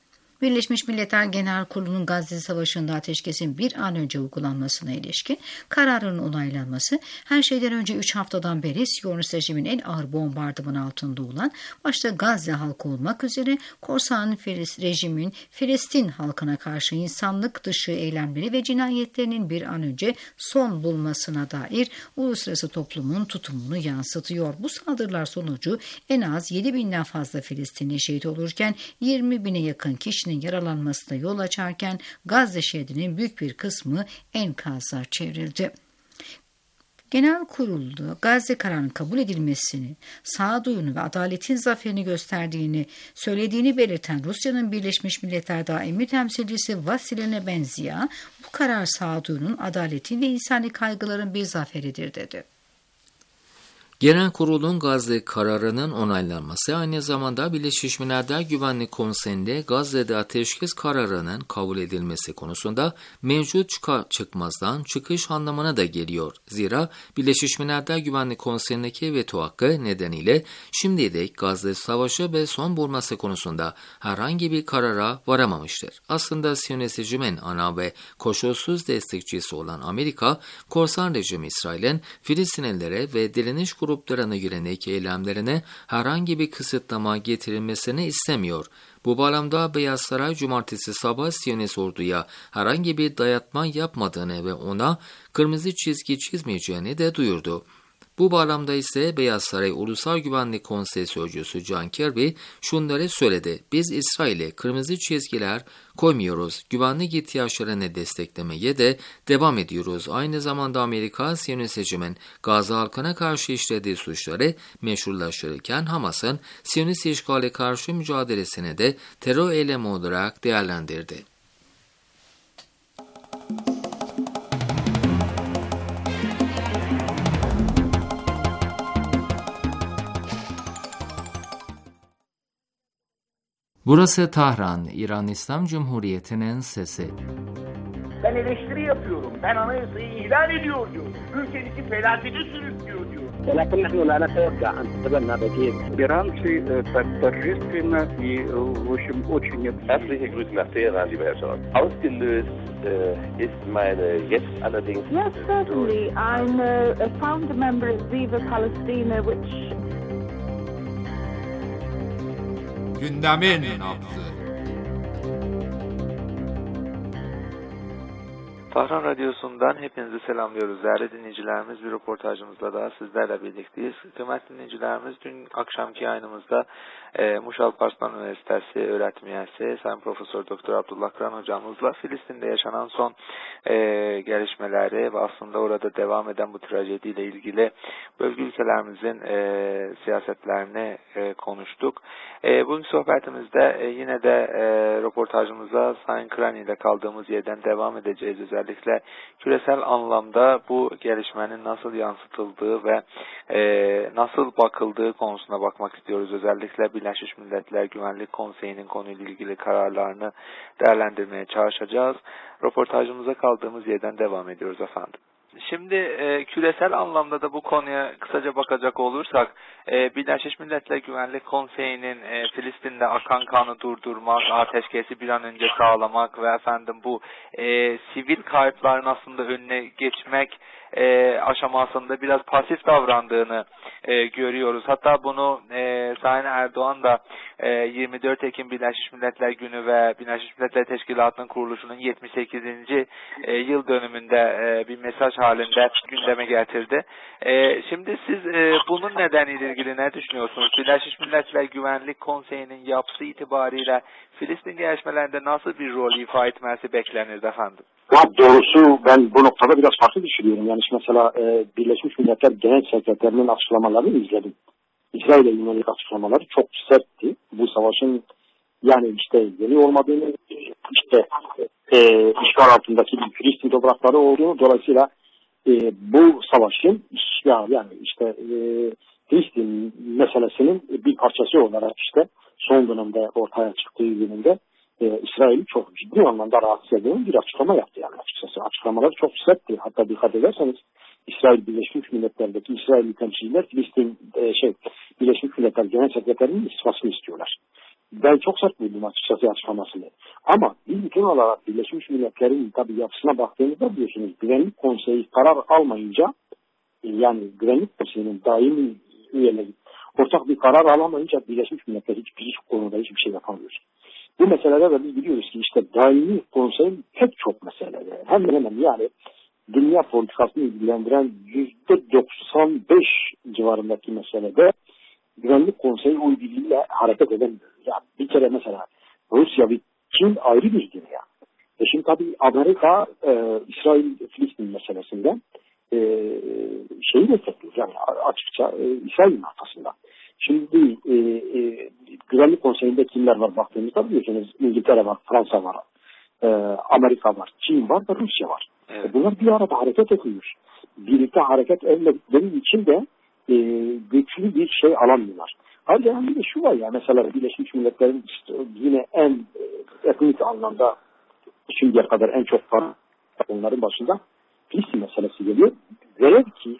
S5: Birleşmiş Milletler Genel Kurulu'nun Gazze Savaşı'nda ateşkesin bir an önce uygulanmasına ilişkin kararının onaylanması, her şeyden önce 3 haftadan beri Siyonist rejimin en ağır bombardıman altında olan, başta Gazze halkı olmak üzere korsan rejimin Filistin halkına karşı insanlık dışı eylemleri ve cinayetlerinin bir an önce son bulmasına dair uluslararası toplumun tutumunu yansıtıyor. Bu saldırılar sonucu en az 7.000'den fazla Filistinli şehit olurken 20.000'e yakın kişinin yaralanmasına yol açarken Gazze şehrinin büyük bir kısmı enkaza çevrildi. Genel Kurul'da Gazze kararının kabul edilmesini, sağduyunu ve adaletin zaferini gösterdiğini söylediğini belirten Rusya'nın Birleşmiş Milletler Daimi Temsilcisi Vasilij Nebenzia, bu karar sağduyunun, adaletin ve insani kaygıların bir zaferidir dedi.
S4: Genel Kurul'un Gazze kararının onaylanması aynı zamanda Birleşmiş Milletler Güvenlik Konseyi'nde Gazze'de ateşkes kararının kabul edilmesi konusunda mevcut çıkmazdan çıkış anlamına da geliyor. Zira Birleşmiş Milletler Güvenlik Konseyi'ndeki veto hakkı nedeniyle şimdiye dek Gazze Savaşı ve son bulması konusunda herhangi bir karara varamamıştır. Aslında Siyonist rejimin ana ve koşulsuz destekçisi olan Amerika, korsan rejim İsrail'in Filistinlilere ve direniş gruplarına yönelik eylemlerine herhangi bir kısıtlama getirilmesini istemiyor. Bu bağlamda Beyaz Saray cumartesi sabah Siyonist orduya herhangi bir dayatma yapmadığını ve ona kırmızı çizgi çizmeyeceğini de duyurdu. Bu bağlamda ise Beyaz Saray Ulusal Güvenlik Konseyi Sözcüsü John Kirby şunları söyledi. Biz İsrail'e kırmızı çizgiler koymuyoruz. Güvenlik ihtiyaçlarını desteklemeye de devam ediyoruz. Aynı zamanda Amerika, Siyonist rejimin Gazze halkına karşı işlediği suçları meşrulaştırırken Hamas'ın Siyonist işgale karşı mücadelesini de terör eylemi olarak değerlendirdi. Burası Tahran, İran İslam Cumhuriyeti'nin sesi.
S9: Ben eleştiri yapıyorum. Ben anayasayı ihlal ediyor diyor. Ülkenizi felakete sürüklüyor diyor.
S10: ولكن نحن لا نتوقع أن تتبنى بديل.
S11: Iran торжественно и, в общем, очень...
S12: Herzliche Grüße nach Teheran, lieber Herr Scholz. Ausgelöst ist meine jetzt allerdings...
S13: Yes, certainly. I'm a founder member of Viva Palestina, which...
S14: Gündemin nabzı.
S15: Tahran Radyosu'ndan hepinizi selamlıyoruz. Değerli dinleyicilerimiz, bir röportajımızla daha sizlerle birlikteyiz. Kıymetli dinleyicilerimiz, dün akşamki yayınımızda Muş Alparslan Üniversitesi öğretim üyesi Sayın Profesör Doktor Abdullah Kıran hocamızla Filistin'de yaşanan son gelişmeleri ve aslında orada devam eden bu trajediyle ilgili bölge ülkelerimizin siyasetlerini konuştuk. Bugün sohbetimizde yine de röportajımıza Sayın Kıran ile kaldığımız yerden devam edeceğiz. Özellikle küresel anlamda bu gelişmenin nasıl yansıtıldığı ve nasıl bakıldığı konusuna bakmak istiyoruz. Özellikle Birleşmiş Milletler Güvenlik Konseyi'nin konuyla ilgili kararlarını değerlendirmeye çalışacağız. Röportajımıza kaldığımız yerden devam ediyoruz efendim. Şimdi küresel anlamda da bu konuya kısaca bakacak olursak Birleşmiş Milletler Güvenlik Konseyi'nin Filistin'de akan kanı durdurmak, ateşkesi bir an önce sağlamak ve efendim bu sivil kayıpların aslında önüne geçmek aşamasında biraz pasif davrandığını görüyoruz. Hatta bunu Sayın Erdoğan da 24 Ekim Birleşmiş Milletler Günü ve Birleşmiş Milletler Teşkilatı'nın kuruluşunun 78. yıl dönümünde bir mesaj halinde gündeme getirdi. Şimdi siz bunun nedeniyle ilgili ne düşünüyorsunuz? Birleşmiş Milletler Güvenlik Konseyi'nin yapısı itibariyle Filistin gelişmelerinde nasıl bir rol ifa etmesi beklenirdi efendim?
S10: Ya doğrusu ben bu noktada biraz farklı düşünüyorum. Yani mesela Birleşmiş Milletler Genel Sekreterinin açıklamalarını izledim. İsrail'e yönelik açıklamaları çok sertti. Bu savaşın yani işte yeni olmadığını, işte işgal altındaki bir Filistin toprakları olduğunu, dolayısıyla bu savaşın yani işte Filistin meselesinin bir parçası olarak işte son dönemde ortaya çıktığı yönünde İsrail'i çok ciddi anlamda rahatsız eden bir açıklama yaptı yani açıkçası. Açıklamaları çok sertti. Hatta dikkat ederseniz İsrail Birleşmiş Milletler'deki İsrailli temsilciler Filistin Birleşmiş Milletler Genel Sekreterinin istifasını istiyorlar. ben çok sert buldum açıkçası açıklamasını. Ama bir bütün olarak Birleşmiş Milletler'in tabii yapısına baktığınızda biliyorsunuz Güvenlik Konseyi karar almayınca, yani Güvenlik Konseyi'nin daimi üyeleri ortak bir karar alamayınca Birleşmiş Milletler hiçbir konuda hiçbir şey yapamıyor. Bu meselede de biz biliyoruz ki işte daimi konsey pek çok meselede hemen hemen yani dünya politikasını ilgilendiren %95 civarındaki meselede Güvenlik Konseyi oy birliğiyle hareket edemiyor. Yani bir kere mesela Rusya ve Çin ayrı bir dünya. Şimdi tabii Amerika İsrail-Filistin meselesinde şeyi destekliyor. Yani açıkça İsrail'in arkasında. Şimdi Güvenlik Konseyi'nde kimler var baktığımızda biliyorsunuz İngiltere var, Fransa var, Amerika var, Çin var ve Rusya var. Evet. Bunlar bir arada hareket ediyor. Birlikte hareket etmedikleri için de güçlü bir şey alamıyorlar. Ayrıca bir de şu var ya mesela Birleşmiş Milletler'in yine en ekonomik anlamda şimdiye kadar en çok para onların başında Filistin meselesi geliyor. Velev ki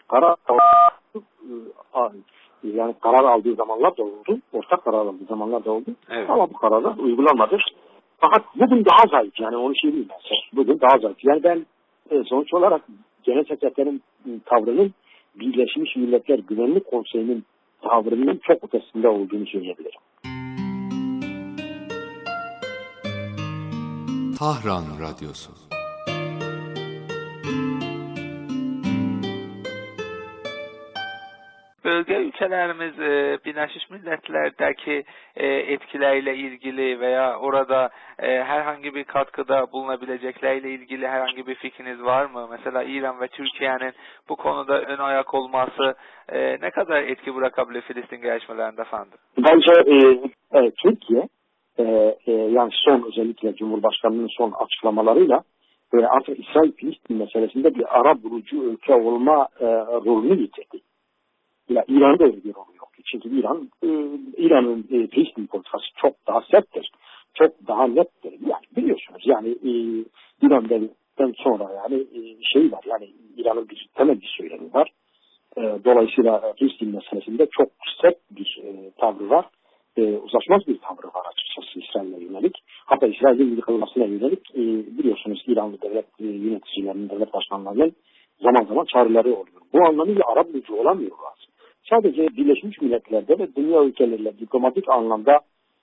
S10: karar aldığı zamanlar da oldu. Ortak karar aldığı zamanlar da oldu. Evet. Ama bu kararlar uygulanmadı. Fakat bugün daha zayıf. Yani onu söyleyeyim ben. Bugün daha zayıf. Yani ben sonuç olarak Genel Sekreterin tavrının Birleşmiş Milletler Güvenlik Konseyi'nin tavrının çok ötesinde olduğunu söyleyebilirim.
S14: Tahran Radyosu.
S15: Bölge ülkelerimiz Birleşmiş Milletler'deki etkileriyle ilgili veya orada herhangi bir katkıda bulunabilecekleriyle ilgili herhangi bir fikriniz var mı? Mesela İran ve Türkiye'nin bu konuda ön ayak olması ne kadar etki bırakabilir Filistin gelişmelerinde efendim?
S10: Bence Türkiye yani son özellikle Cumhurbaşkanı'nın son açıklamalarıyla artık İsrail-Filistin meselesinde bir ara bulucu ülke olma rolünü yitirdi. Ya İran'da öyle bir rol yok. Çünkü İran'ın Filistin politikası çok daha serttir. Çok daha nettir. Yani biliyorsunuz yani İran devletten sonra yani şey var yani İran'ın bir temel bir söylemi var. Dolayısıyla Filistin meselesinde çok sert bir tavrı var. Uzlaşmaz bir tavrı var açıkçası İsrail'e yönelik. Hatta İsrail'in yıkılmasına yönelik biliyorsunuz İranlı devlet yöneticilerinin, devlet başkanlarının zaman zaman çağrıları oluyor. Bu anlamıyla ara bulucu olamıyorlar. Sadece Birleşmiş Milletler'de ve dünya ülkeleriyle diplomatik anlamda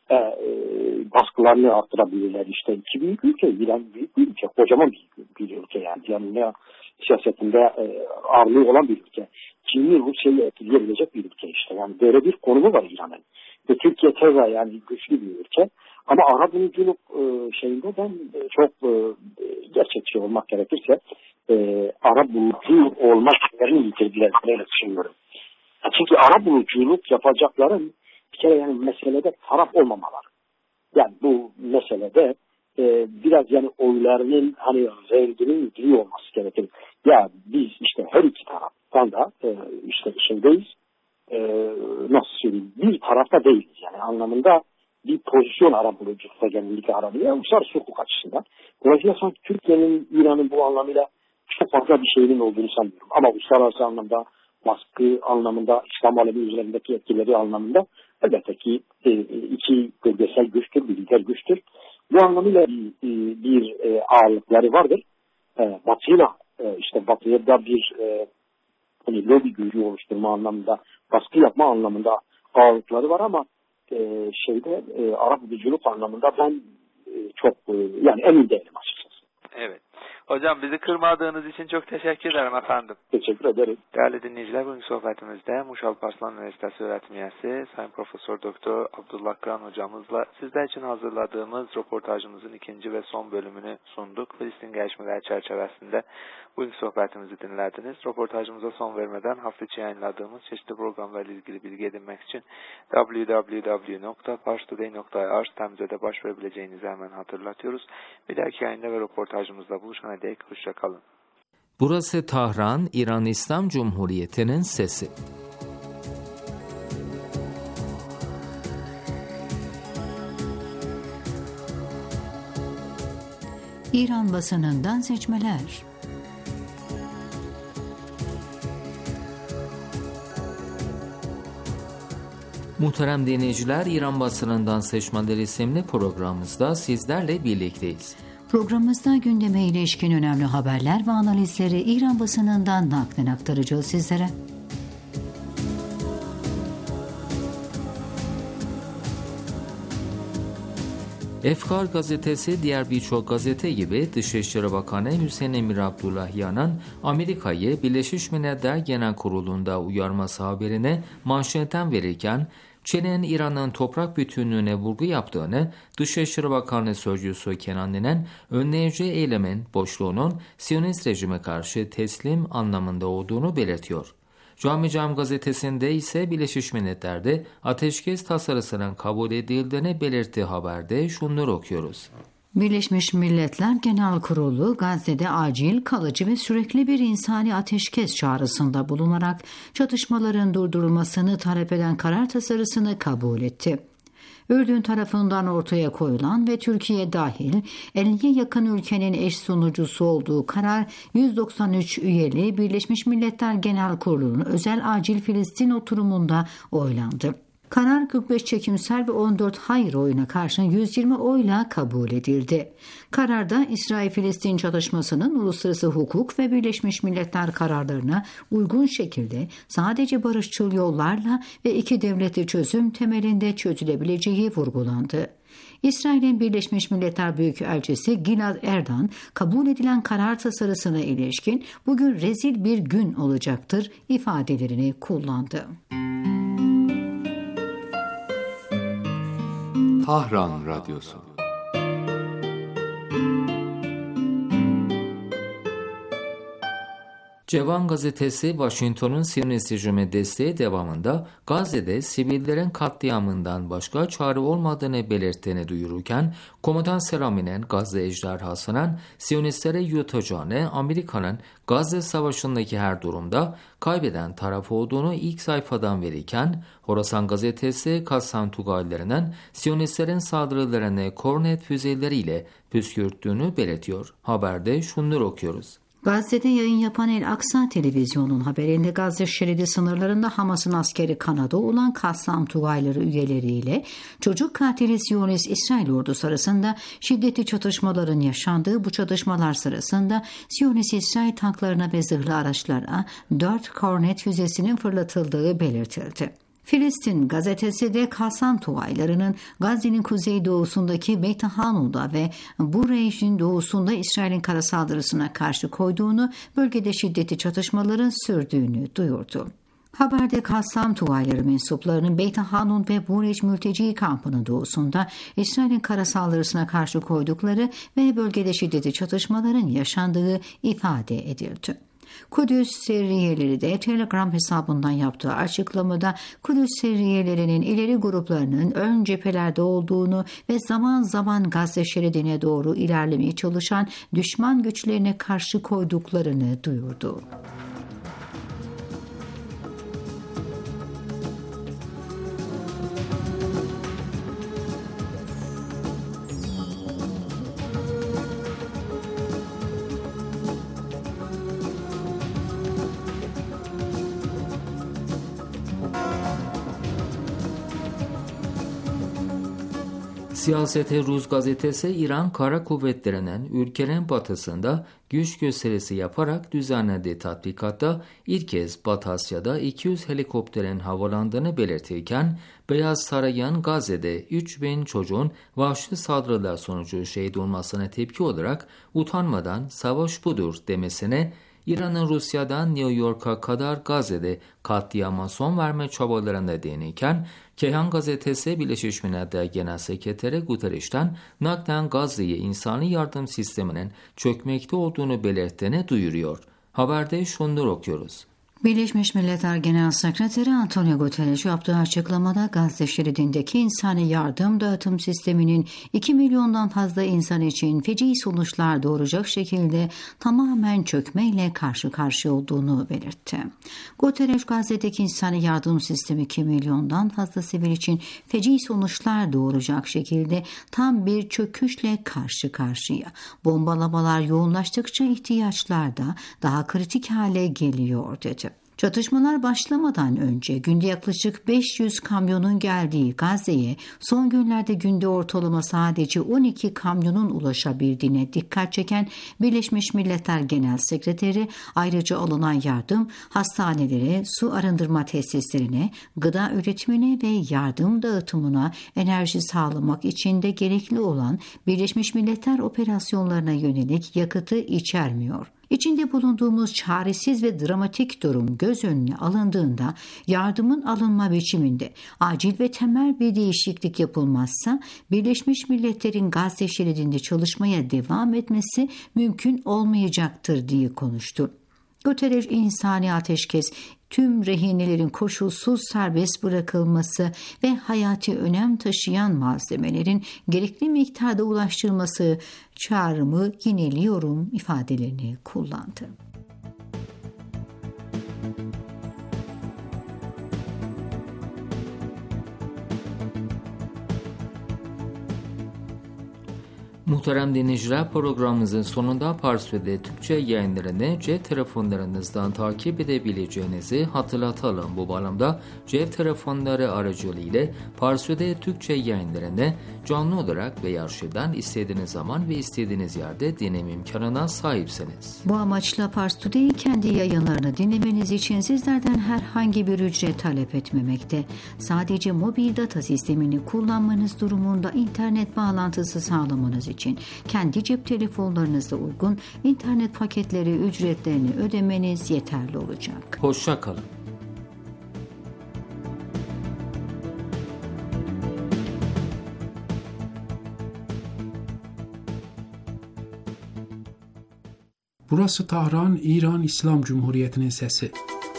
S10: baskılarını arttırabilirler. İşte iki büyük ülke, İran büyük bir ülke, kocaman bir ülke yani. Dünya siyasetinde ağırlığı olan bir ülke. Çin'i Rusya'yı etkileyebilecek bir ülke işte. Yani böyle bir konumu var İran'ın. Ve Türkiye keza yani güçlü bir ülke. Ama ara buluculuk şeyinde ben çok gerçekçi olmak gerekirse ara bulucu olmak yerini yitirdiler. Öyle düşünüyorum. Çünkü ara buluculuk yapacakların bir kere yani meselede taraf olmamalar. Yani bu meselede biraz yani oylarının hani renginin gri olması gerekir. Ya biz işte her iki taraftan da işte şeydeyiz. Nasıl söyleyeyim? Bir tarafta değiliz yani anlamında bir pozisyon ara buluculukta genellikle aranıyor. Uluslararası hukuk açısından. Dolayısıyla sanki Türkiye'nin İran'ın bu anlamıyla çok fazla bir şeyinin olduğunu sanmıyorum. Ama uluslararası anlamda baskı anlamında, İslam alemi üzerindeki etkileri anlamında elbette ki iki bölgesel güçtür, bir lider güçtür. Bu anlamıyla bir ağırlıkları vardır. Batı'yla işte Batı'ya da bir hani lobi gücü oluşturma anlamında, baskı yapma anlamında ağırlıkları var ama şeyde Arap buluculuk anlamında ben çok yani emin değilim açıkçası.
S15: Evet. Hocam bizi kırmadığınız için çok teşekkür ederim efendim.
S10: Teşekkür ederim.
S15: Değerli dinleyiciler, bugün sohbetimizde Muş Alparslan Üniversitesi öğretim üyesi Sayın Profesör Doktor Abdullah Kıran hocamızla sizler için hazırladığımız röportajımızın ikinci ve son bölümünü sunduk. Filistin gelişmeleri çerçevesinde bugün sohbetimizi dinlediniz. Röportajımıza son vermeden hafta içi yayınladığımız çeşitli programlarla ilgili bilgi edinmek için www.parstoday.ir sitemize de başvurabileceğinizi hemen hatırlatıyoruz. Bir dahaki yayında ve röportajımızla buluşana dek hoşça kalın.
S4: Burası Tahran, İran İslam Cumhuriyeti'nin sesi.
S5: İran basınından seçmeler.
S4: Muhterem dinleyiciler, İran Basınından Seçmeler isimli programımızda sizlerle birlikteyiz.
S5: Programımızda gündeme ilişkin önemli haberler ve analizleri İran basınından naklen aktaracağız sizlere.
S4: Efkar gazetesi diğer birçok gazete gibi Dışişleri Bakanı Hüseyin Emir Abdullahian'ın Amerika'yı Birleşmiş Milletler Genel Kurulu'nda uyarması haberine manşetten verirken, Çin'in İran'ın toprak bütünlüğüne vurgu yaptığını, Dışişleri Bakanı Sözcüsü Kenan Nenen, önleyici eylemin boşluğunun Siyonist rejime karşı teslim anlamında olduğunu belirtiyor. Cami Cam gazetesinde ise Birleşmiş Milletler'de ateşkes tasarısının kabul edildiğini belirttiği haberde şunları okuyoruz.
S5: Birleşmiş Milletler Genel Kurulu Gazze'de acil, kalıcı ve sürekli bir insani ateşkes çağrısında bulunarak çatışmaların durdurulmasını talep eden karar tasarısını kabul etti. Ürdün tarafından ortaya koyulan ve Türkiye dahil 50'ye yakın ülkenin eş sunucusu olduğu karar 193 üyeli Birleşmiş Milletler Genel Kurulu'nun özel acil Filistin oturumunda oylandı. Karar 45 çekimsel ve 14 hayır oyuna karşın 120 oyla kabul edildi. Kararda İsrail-Filistin çatışmasının uluslararası hukuk ve Birleşmiş Milletler kararlarına uygun şekilde sadece barışçıl yollarla ve iki devletli çözüm temelinde çözülebileceği vurgulandı. İsrail'in Birleşmiş Milletler Büyükelçisi Gilad Erdan, kabul edilen karar tasarısına ilişkin bugün rezil bir gün olacaktır ifadelerini kullandı.
S14: Tahran Radyosu.
S4: Cevan gazetesi Washington'un Siyonist rejime desteği devamında Gazze'de sivillerin katliamından başka çare olmadığını belirttiğini duyururken, Komutan Serami'nin Gazze ejderhasının Siyonistlere yutacağını, Amerika'nın Gazze Savaşı'ndaki her durumda kaybeden taraf olduğunu ilk sayfadan verirken, Horasan gazetesi Kassam Tugaylarının Siyonistlerin saldırılarını kornet füzeleriyle püskürttüğünü belirtiyor. Haberde şunları okuyoruz.
S5: Gazze'de yayın yapan El Aksa televizyonun haberinde Gazze şeridi sınırlarında Hamas'ın askeri kanadı olan Kassam Tugayları üyeleriyle çocuk katili Siyonist İsrail ordusu arasında şiddetli çatışmaların yaşandığı, bu çatışmalar sırasında Siyonist İsrail tanklarına ve zırhlı araçlara 4 kornet füzesinin fırlatıldığı belirtildi. Filistin gazetesi de Kassam Tugaylarının Gazze'nin kuzeydoğusundaki Beit Hanun'da ve Bureyş'in doğusunda İsrail'in kara saldırısına karşı koyduğunu, bölgede şiddetli çatışmaların sürdüğünü duyurdu. Haberde Kassam Tugayları mensuplarının Beit Hanun ve Bureyş mülteci kampının doğusunda İsrail'in kara saldırısına karşı koydukları ve bölgede şiddetli çatışmaların yaşandığı ifade edildi. Kudüs Serriyeleri de Telegram hesabından yaptığı açıklamada Kudüs Serriyelerinin ileri gruplarının ön cephelerde olduğunu ve zaman zaman Gazze şeridine doğru ilerlemeye çalışan düşman güçlerine karşı koyduklarını duyurdu.
S4: Siyasete Rus gazetesi İran Kara Kuvvetleri'nin ülkenin batısında güç gösterisi yaparak düzenlediği tatbikatta ilk kez Batı Asya'da 200 helikopterin havalandığını belirtirken, Beyaz Saray'ın Gazze'de 3000 çocuğun vahşi saldırılar sonucu şehit olmasına tepki olarak utanmadan savaş budur demesine, İran'ın Rusya'dan New York'a kadar Gazze'de katliama son verme çabalarında değinirken, Kehan gazetesi Birleşmiş Milletler Genel Sekreteri Guterres'ten naklen Gazze'ye insani yardım sisteminin çökmekte olduğunu belirttiğini duyuruyor. Haberde şunları okuyoruz.
S5: Birleşmiş Milletler Genel Sekreteri Antonio Guterres yaptığı açıklamada Gazze şeridindeki insani yardım dağıtım sisteminin 2 milyondan fazla insan için feci sonuçlar doğuracak şekilde tamamen çökmeyle karşı karşıya olduğunu belirtti. Guterres, Gazze'deki insani yardım sistemi 2 milyondan fazla sivil için feci sonuçlar doğuracak şekilde tam bir çöküşle karşı karşıya. Bombalamalar yoğunlaştıkça ihtiyaçlar da daha kritik hale geliyor dedi. Çatışmalar başlamadan önce günde yaklaşık 500 kamyonun geldiği Gazze'ye son günlerde günde ortalama sadece 12 kamyonun ulaşabildiğine dikkat çeken Birleşmiş Milletler Genel Sekreteri, ayrıca alınan yardım hastanelere, su arındırma tesislerine, gıda üretimine ve yardım dağıtımına enerji sağlamak için de gerekli olan Birleşmiş Milletler operasyonlarına yönelik yakıtı içermiyor. İçinde bulunduğumuz çaresiz ve dramatik durum göz önüne alındığında yardımın alınma biçiminde acil ve temel bir değişiklik yapılmazsa Birleşmiş Milletler'in Gazze şeridinde çalışmaya devam etmesi mümkün olmayacaktır diye konuştu. Guterres insani ateşkes, tüm rehinelerin koşulsuz serbest bırakılması ve hayati önem taşıyan malzemelerin gerekli miktarda ulaştırılması çağrımı yineliyorum ifadelerini kullandı.
S4: Muhterem dinleyiciler, programımızın sonunda Parsvi'de Türkçe yayınlarını cep telefonlarınızdan takip edebileceğinizi hatırlatalım. Bu bağlamda cep telefonları aracılığıyla Parsvi'de Türkçe yayınlarını canlı olarak veya arşivden istediğiniz zaman ve istediğiniz yerde dinleme imkanına sahipsiniz.
S5: Bu amaçla Pars Today kendi yayınlarını dinlemeniz için sizlerden herhangi bir ücret talep etmemekte. Sadece mobil data sistemini kullanmanız durumunda internet bağlantısı sağlamanız için kendi cep telefonlarınıza uygun internet paketleri ücretlerini ödemeniz yeterli olacak.
S4: Hoşça kalın.
S16: Burası Tahran, İran İslam Cumhuriyeti'nin sesi.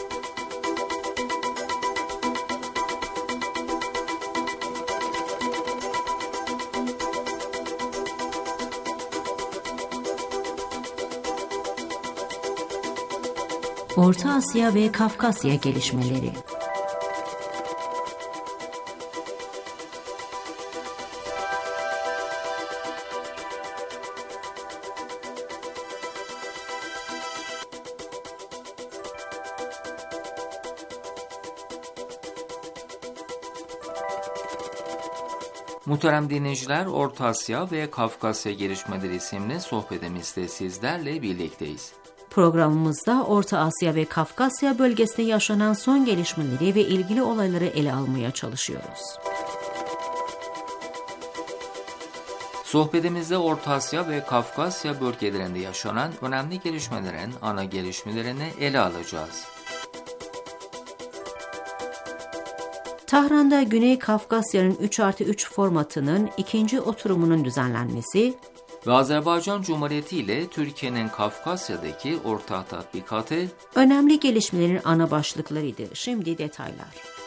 S1: Orta Asya ve Kafkasya gelişmeleri.
S4: Muhterem dinleyiciler, Orta Asya ve Kafkasya gelişmeleri isimli sohbetimizde sizlerle birlikteyiz.
S1: Programımızda Orta Asya ve Kafkasya bölgesinde yaşanan son gelişmeleri ve ilgili olayları ele almaya çalışıyoruz.
S4: Sohbetimizde Orta Asya ve Kafkasya bölgelerinde yaşanan önemli gelişmelerin ana gelişmelerini ele alacağız.
S1: Tahran'da Güney Kafkasya'nın 3+3 formatının ikinci oturumunun düzenlenmesi
S4: ve Azerbaycan Cumhuriyeti ile Türkiye'nin Kafkasya'daki ortak tatbikatı
S1: önemli gelişmelerin ana başlıklarıydı. Şimdi detaylar.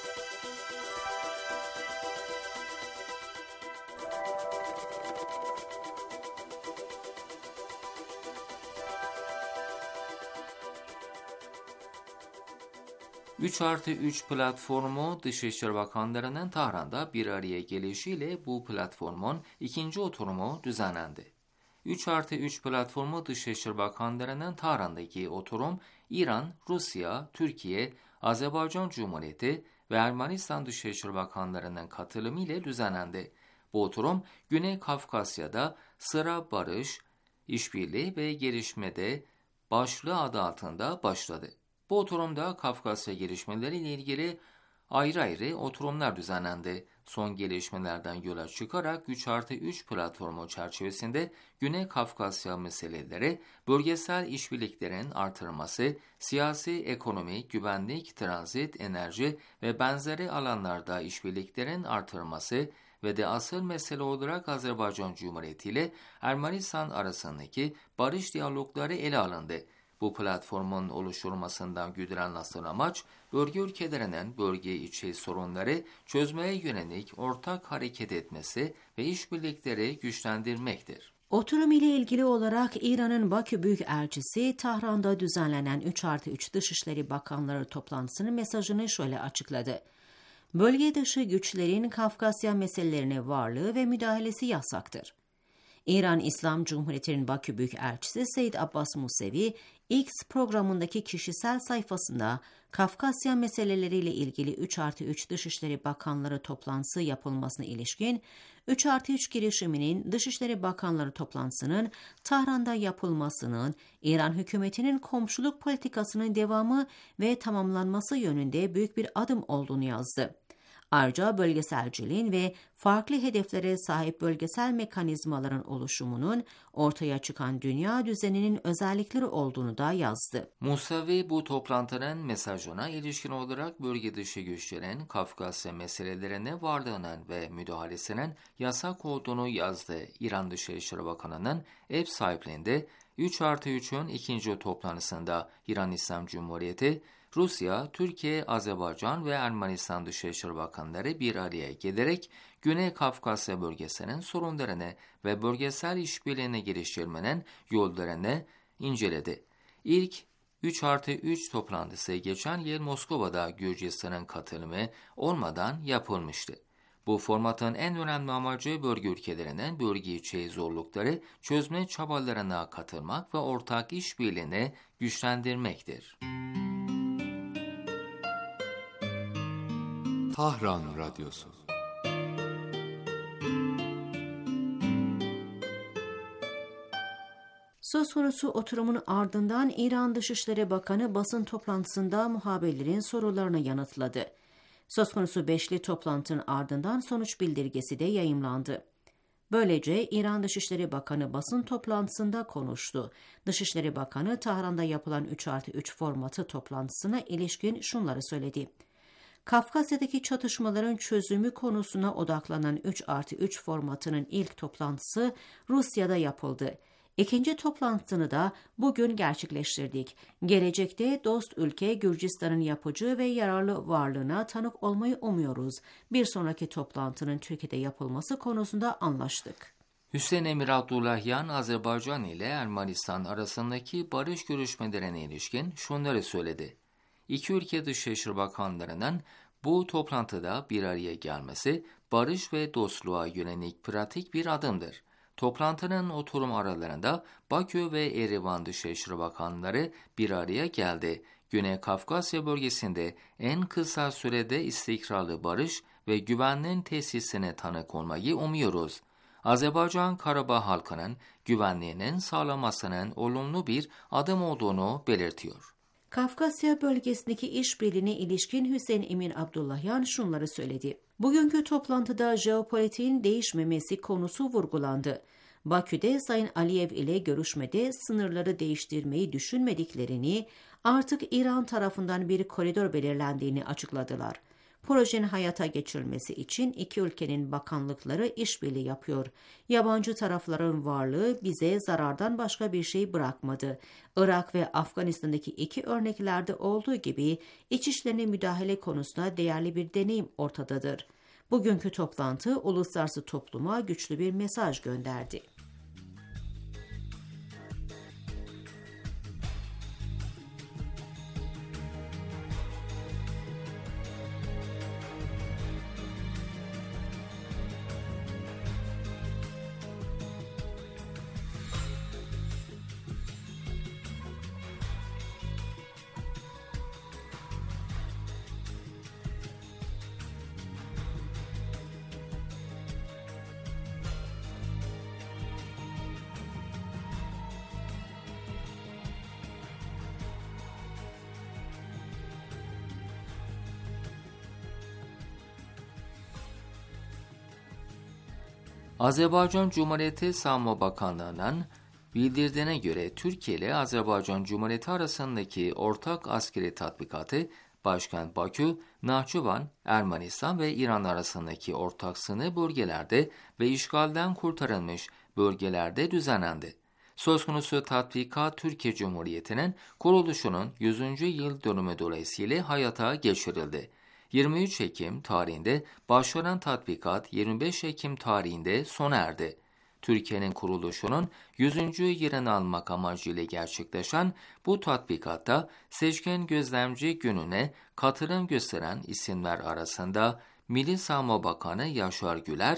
S4: "3+3 platformu Dışişleri Bakanlarının Tahran'da bir araya gelişiyle bu platformun ikinci oturumu düzenlendi. 3+3 platformu Dışişleri Bakanlarının Tahran'daki oturum, İran, Rusya, Türkiye, Azerbaycan Cumhuriyeti ve Ermenistan Dışişleri Bakanlarının katılımı ile düzenlendi. Bu oturum, Güney Kafkasya'da sıra barış, işbirliği ve gelişmede başlığı adı altında başladı. Bu oturumda Kafkasya gelişmeleriyle ilgili ayrı ayrı oturumlar düzenlendi. Son gelişmelerden yola çıkarak 3+3 platformu çerçevesinde Güney Kafkasya meseleleri, bölgesel işbirliklerin artırılması, siyasi, ekonomik, güvenlik, transit, enerji ve benzeri alanlarda işbirliklerin artırılması ve de asıl mesele olarak Azerbaycan Cumhuriyeti ile Ermenistan arasındaki barış diyalogları ele alındı. Bu platformun oluşturulmasından güdülen asıl amaç, bölge ülkelerinin bölge içi sorunları çözmeye yönelik ortak hareket etmesi ve işbirlikleri güçlendirmektir.
S1: Oturum ile ilgili olarak İran'ın Bakü Büyükelçisi, Tahran'da düzenlenen 3+3 Dışişleri Bakanları toplantısının mesajını şöyle açıkladı. Bölge dışı güçlerin Kafkasya meselelerine varlığı ve müdahalesi yasaktır. İran İslam Cumhuriyeti'nin Bakü Büyükelçisi Seyyid Abbas Musevi, X programındaki kişisel sayfasında Kafkasya meseleleriyle ilgili 3+3 Dışişleri Bakanları toplantısı yapılmasına ilişkin 3+3 girişiminin Dışişleri Bakanları toplantısının Tahran'da yapılmasının İran hükümetinin komşuluk politikasının devamı ve tamamlanması yönünde büyük bir adım olduğunu yazdı. Ayrıca bölgeselciliğin ve farklı hedeflere sahip bölgesel mekanizmaların oluşumunun ortaya çıkan dünya düzeninin özellikleri olduğunu da yazdı.
S4: Musavi bu toplantının mesajına ilişkin olarak bölge dışı güçlerin Kafkasya meselelerine varlığının ve müdahalesinin yasak olduğunu yazdı. İran Dışişleri Bakanı'nın ev sahipliğinde 3+3'ün ikinci toplantısında İran İslam Cumhuriyeti, Rusya, Türkiye, Azerbaycan ve Ermenistan Dışişleri Bakanları bir araya gelerek Güney Kafkasya bölgesinin sorunlarını ve bölgesel işbirliğine geliştirmenin yollarını inceledi. İlk 3+3 toplantısı geçen yıl Moskova'da Gürcistan'ın katılımı olmadan yapılmıştı. Bu formatın en önemli amacı bölge ülkelerinin bölge içi zorlukları çözme çabalarına katılmak ve ortak işbirliğini güçlendirmektir.
S14: Tahran Radyosu.
S1: Söz konusu oturumun ardından İran Dışişleri Bakanı basın toplantısında muhabirlerin sorularını yanıtladı. Söz konusu beşli toplantının ardından sonuç bildirgesi de yayımlandı. Böylece İran Dışişleri Bakanı basın toplantısında konuştu. Dışişleri Bakanı Tahran'da yapılan 3+3 formatı toplantısına ilişkin şunları söyledi. Kafkasya'daki çatışmaların çözümü konusuna odaklanan 3+3 formatının ilk toplantısı Rusya'da yapıldı. İkinci toplantısını da bugün gerçekleştirdik. Gelecekte dost ülke Gürcistan'ın yapıcı ve yararlı varlığına tanık olmayı umuyoruz. Bir sonraki toplantının Türkiye'de yapılması konusunda anlaştık.
S4: Hüseyin Emir Abdullahyan, Azerbaycan ile Ermenistan arasındaki barış görüşmelerine ilişkin şunları söyledi. İki ülke Dışişleri Bakanlarının bu toplantıda bir araya gelmesi barış ve dostluğa yönelik pratik bir adımdır. Toplantının oturum aralarında Bakü ve Erivan Dışişleri Bakanları bir araya geldi. Güney Kafkasya bölgesinde en kısa sürede istikrarlı barış ve güvenliğin tesisine tanık olmayı umuyoruz. Azerbaycan Karabağ halkının güvenliğinin sağlanmasının olumlu bir adım olduğunu belirtiyor.
S1: Kafkasya bölgesindeki işbirliğine ilişkin Hüseyin Emir Abdullahyan şunları söyledi. Bugünkü toplantıda jeopolitiğin değişmemesi konusu vurgulandı. Bakü'de Sayın Aliyev ile görüşmede sınırları değiştirmeyi düşünmediklerini, artık İran tarafından bir koridor belirlendiğini açıkladılar. Projenin hayata geçirilmesi için iki ülkenin bakanlıkları işbirliği yapıyor. Yabancı tarafların varlığı bize zarardan başka bir şey bırakmadı. Irak ve Afganistan'daki iki örneklerde olduğu gibi iç işlerine müdahale konusunda değerli bir deneyim ortadadır. Bugünkü toplantı uluslararası topluma güçlü bir mesaj gönderdi.
S4: Azerbaycan Cumhuriyeti Savunma Bakanlığı'nın bildirdiğine göre Türkiye ile Azerbaycan Cumhuriyeti arasındaki ortak askeri tatbikatı başkent Bakü, Nahçıvan, Ermenistan ve İran arasındaki ortak sınır bölgelerde ve işgalden kurtarılmış bölgelerde düzenlendi. Söz konusu tatbikat Türkiye Cumhuriyeti'nin kuruluşunun 100. yıl dönümü dolayısıyla hayata geçirildi. 23 Ekim tarihinde başlayan tatbikat 25 Ekim tarihinde sona erdi. Türkiye'nin kuruluşunun 100. yılını almak amacıyla gerçekleşen bu tatbikatta seçkin gözlemci gününe katılım gösteren isimler arasında Milli Savunma Bakanı Yaşar Güler,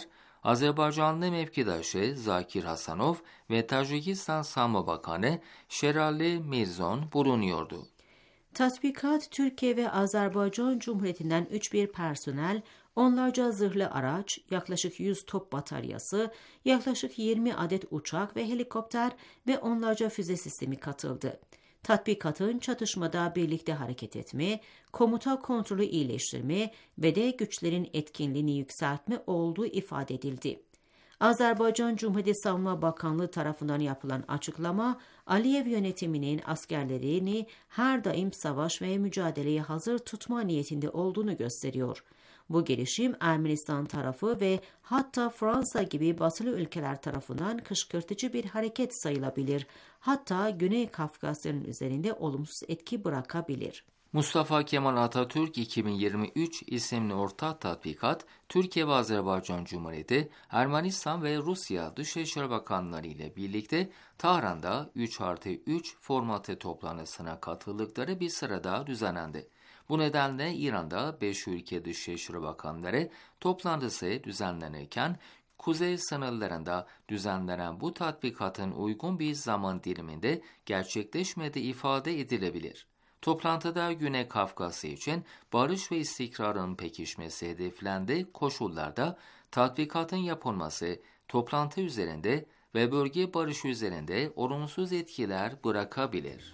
S4: Azerbaycanlı mevkidaşı Zakir Hasanov ve Tacikistan Savunma Bakanı Şerali Mirzon bulunuyordu.
S1: Tatbikat, Türkiye ve Azerbaycan Cumhuriyeti'nden 3 personel, onlarca zırhlı araç, yaklaşık 100 top bataryası, yaklaşık 20 adet uçak ve helikopter ve onlarca füze sistemi katıldı. Tatbikatın çatışmada birlikte hareket etme, komuta kontrolü iyileştirme ve de güçlerin etkinliğini yükseltme olduğu ifade edildi. Azerbaycan Cumhuriyeti Savunma Bakanlığı tarafından yapılan açıklama, Aliyev yönetiminin askerlerini her daim savaş ve mücadeleye hazır tutma niyetinde olduğunu gösteriyor. Bu gelişim Ermenistan tarafı ve hatta Fransa gibi batılı ülkeler tarafından kışkırtıcı bir hareket sayılabilir. Hatta Güney Kafkasya'nın üzerinde olumsuz etki bırakabilir.
S4: Mustafa Kemal Atatürk 2023 isimli ortak tatbikat, Türkiye ve Azerbaycan Cumhuriyeti, Ermenistan ve Rusya Dışişleri Bakanları ile birlikte Tahran'da 3+3 formatı toplantısına katıldıkları bir sırada düzenlendi. Bu nedenle İran'da 5 ülke Dışişleri Bakanları toplantısı düzenlenirken, kuzey sınırlarında düzenlenen bu tatbikatın uygun bir zaman diliminde gerçekleşmediği ifade edilebilir. Toplantıda Güney Kafkasya için barış ve istikrarın pekişmesi hedeflendiği koşullarda tatbikatın yapılması toplantı üzerinde ve bölge barışı üzerinde olumsuz etkiler bırakabilir.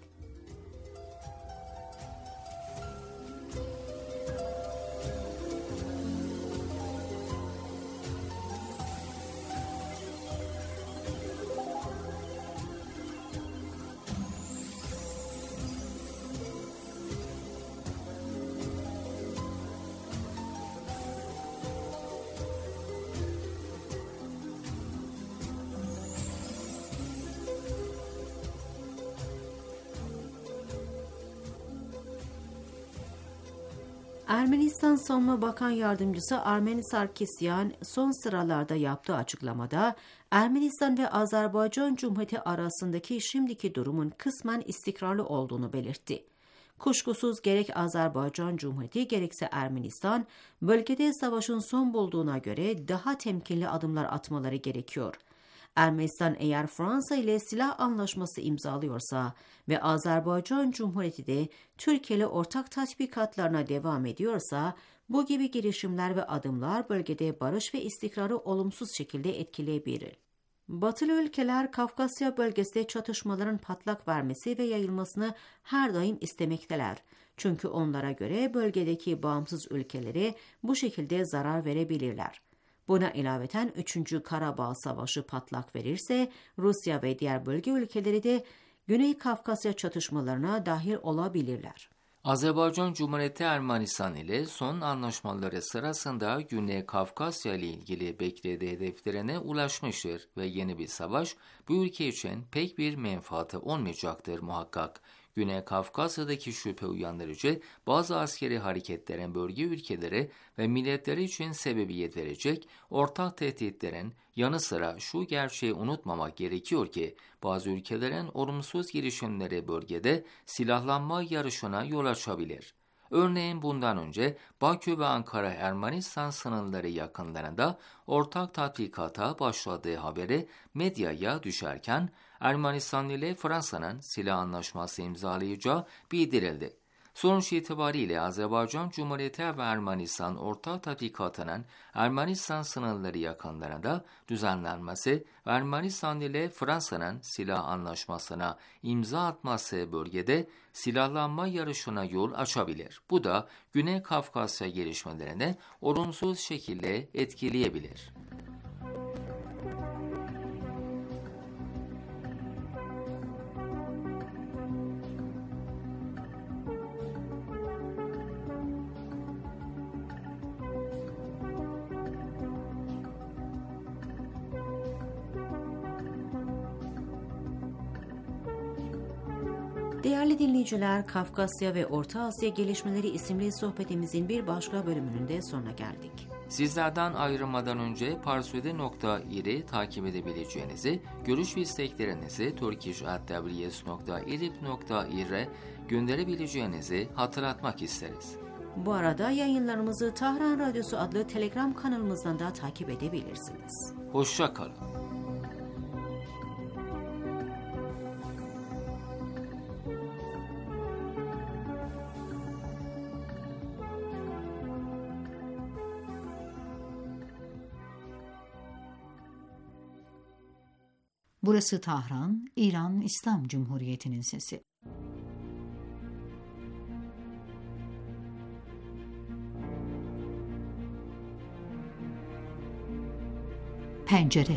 S1: Ermenistan Savunma Bakan Yardımcısı Armen Sarkisyan son sıralarda yaptığı açıklamada Ermenistan ve Azerbaycan Cumhuriyeti arasındaki şimdiki durumun kısmen istikrarlı olduğunu belirtti. Kuşkusuz gerek Azerbaycan Cumhuriyeti gerekse Ermenistan bölgede savaşın son bulduğuna göre daha temkinli adımlar atmaları gerekiyor. Ermenistan eğer Fransa ile silah anlaşması imzalıyorsa ve Azerbaycan Cumhuriyeti de Türkiye ile ortak tatbikatlarına devam ediyorsa, bu gibi girişimler ve adımlar bölgede barış ve istikrarı olumsuz şekilde etkileyebilir. Batılı ülkeler Kafkasya bölgesinde çatışmaların patlak vermesi ve yayılmasını her daim istemekteler. Çünkü onlara göre bölgedeki bağımsız ülkelere bu şekilde zarar verebilirler. Buna ilaveten 3. Karabağ Savaşı patlak verirse Rusya ve diğer bölge ülkeleri de Güney Kafkasya çatışmalarına dahil olabilirler.
S4: Azerbaycan Cumhuriyeti Ermenistan ile son anlaşmaları sırasında Güney Kafkasya ile ilgili beklediği hedeflerine ulaşmıştır ve yeni bir savaş bu ülke için pek bir menfaati olmayacaktır muhakkak. Güney Kafkasya'daki şüphe uyandırıcı bazı askeri hareketlerin bölge ülkeleri ve milletleri için sebebiyet verecek ortak tehditlerin yanı sıra şu gerçeği unutmamak gerekiyor ki bazı ülkelerin olumsuz girişimleri bölgede silahlanma yarışına yol açabilir. Örneğin bundan önce Bakü ve Ankara Ermenistan sınırları yakınlarında ortak tatbikata başladığı haberi medyaya düşerken Ermenistan ile Fransa'nın silah anlaşması imzalayacağı bildirildi. Sonuç itibariyle Azerbaycan Cumhuriyeti ve Ermenistan ortak tatbikatının Ermenistan sınırları yakınlarında düzenlenmesi ve Ermenistan ile Fransa'nın silah anlaşmasına imza atması bölgede silahlanma yarışına yol açabilir. Bu da Güney Kafkasya gelişmelerini olumsuz şekilde etkileyebilir.
S1: Değerli dinleyiciler, Kafkasya ve Orta Asya Gelişmeleri isimli sohbetimizin bir başka bölümünün de sonuna geldik.
S4: Sizlerden ayrılmadan önce parsvede.ir'i takip edebileceğinizi, görüş ve isteklerinizi turkish@ws.irib.ir'e gönderebileceğinizi hatırlatmak isteriz.
S1: Bu arada yayınlarımızı Tahran Radyosu adlı Telegram kanalımızdan da takip edebilirsiniz.
S4: Hoşça kalın.
S5: Burası Tahran, İran İslam Cumhuriyeti'nin sesi. Pencere.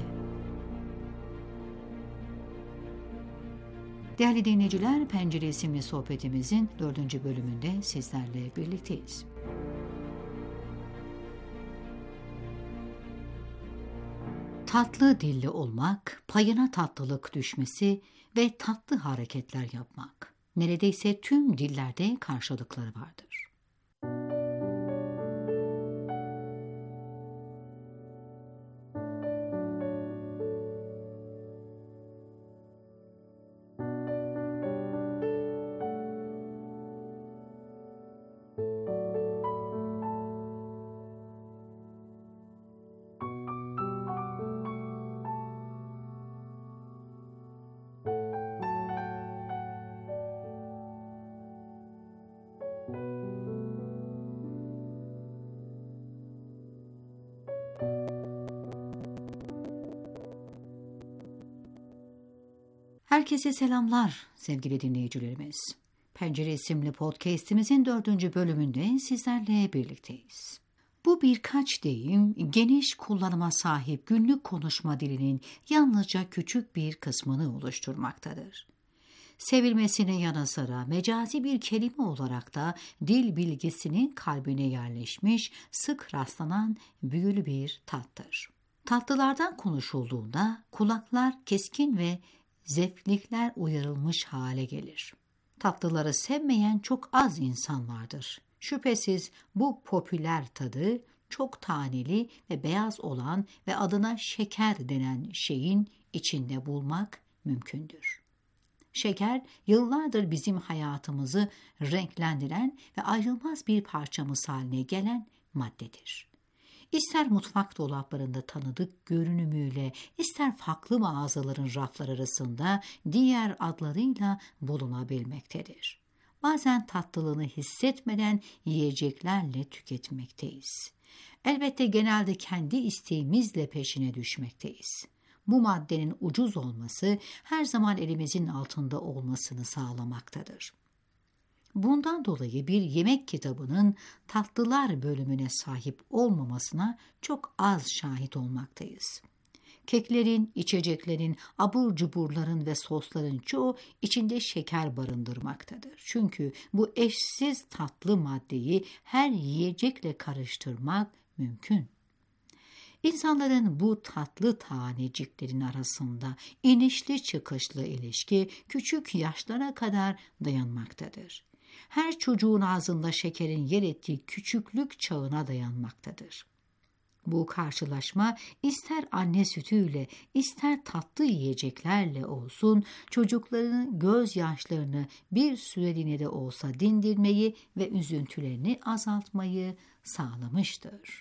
S5: Değerli dinleyiciler, Pencere isimli sohbetimizin 4. bölümünde sizlerle birlikteyiz. Tatlı dilli olmak, payına tatlılık düşmesi ve tatlı hareketler yapmak. Neredeyse tüm dillerde karşılıkları vardır. Herkese selamlar sevgili dinleyicilerimiz. Pencere isimli podcast'imizin 4. bölümünde sizlerle birlikteyiz. Bu birkaç deyim geniş kullanıma sahip günlük konuşma dilinin yalnızca küçük bir kısmını oluşturmaktadır. Sevilmesine yanı sıra mecazi bir kelime olarak da dil bilgisinin kalbine yerleşmiş, sık rastlanan büyülü bir tattır. Tatlılardan konuşulduğunda kulaklar keskin ve zevklikler uyarılmış hale gelir. Tatlıları sevmeyen çok az insan vardır. Şüphesiz bu popüler tadı çok taneli ve beyaz olan ve adına şeker denen şeyin içinde bulmak mümkündür. Şeker yıllardır bizim hayatımızı renklendiren ve ayrılmaz bir parçamız haline gelen maddedir. İster mutfak dolaplarında tanıdık görünümüyle, ister farklı mağazaların raflar arasında diğer adlarıyla bulunabilmektedir. Bazen tatlılığını hissetmeden yiyeceklerle tüketmekteyiz. Elbette genelde kendi isteğimizle peşine düşmekteyiz. Bu maddenin ucuz olması her zaman elimizin altında olmasını sağlamaktadır. Bundan dolayı bir yemek kitabının tatlılar bölümüne sahip olmamasına çok az şahit olmaktayız. Keklerin, içeceklerin, abur cuburların ve sosların çoğu içinde şeker barındırmaktadır. Çünkü bu eşsiz tatlı maddeyi her yiyecekle karıştırmak mümkün. İnsanların bu tatlı taneciklerin arasında inişli çıkışlı ilişki küçük yaşlara kadar dayanmaktadır. Her çocuğun ağzında şekerin yer ettiği küçüklük çağına dayanmaktadır. Bu karşılaşma ister anne sütüyle ister tatlı yiyeceklerle olsun çocukların gözyaşlarını bir süreliğine de olsa dindirmeyi ve üzüntülerini azaltmayı sağlamıştır.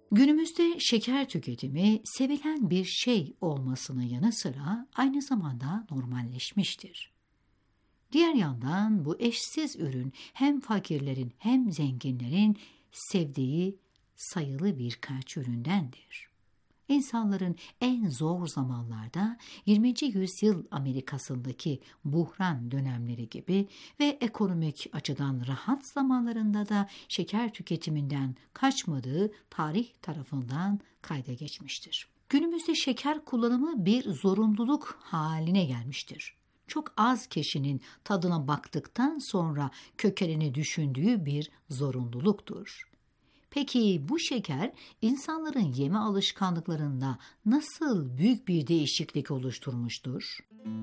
S5: Günümüzde şeker tüketimi sevilen bir şey olmasının yanı sıra aynı zamanda normalleşmiştir. Diğer yandan bu eşsiz ürün hem fakirlerin hem zenginlerin sevdiği sayılı birkaç üründendir. İnsanların en zor zamanlarda 20. yüzyıl Amerika'sındaki buhran dönemleri gibi ve ekonomik açıdan rahat zamanlarında da şeker tüketiminden kaçmadığı tarih tarafından kayda geçmiştir. Günümüzde şeker kullanımı bir zorunluluk haline gelmiştir. Çok az kişinin tadına baktıktan sonra kökenini düşündüğü bir zorunluluktur. Peki bu şeker insanların yeme alışkanlıklarında nasıl büyük bir değişiklik oluşturmuştur?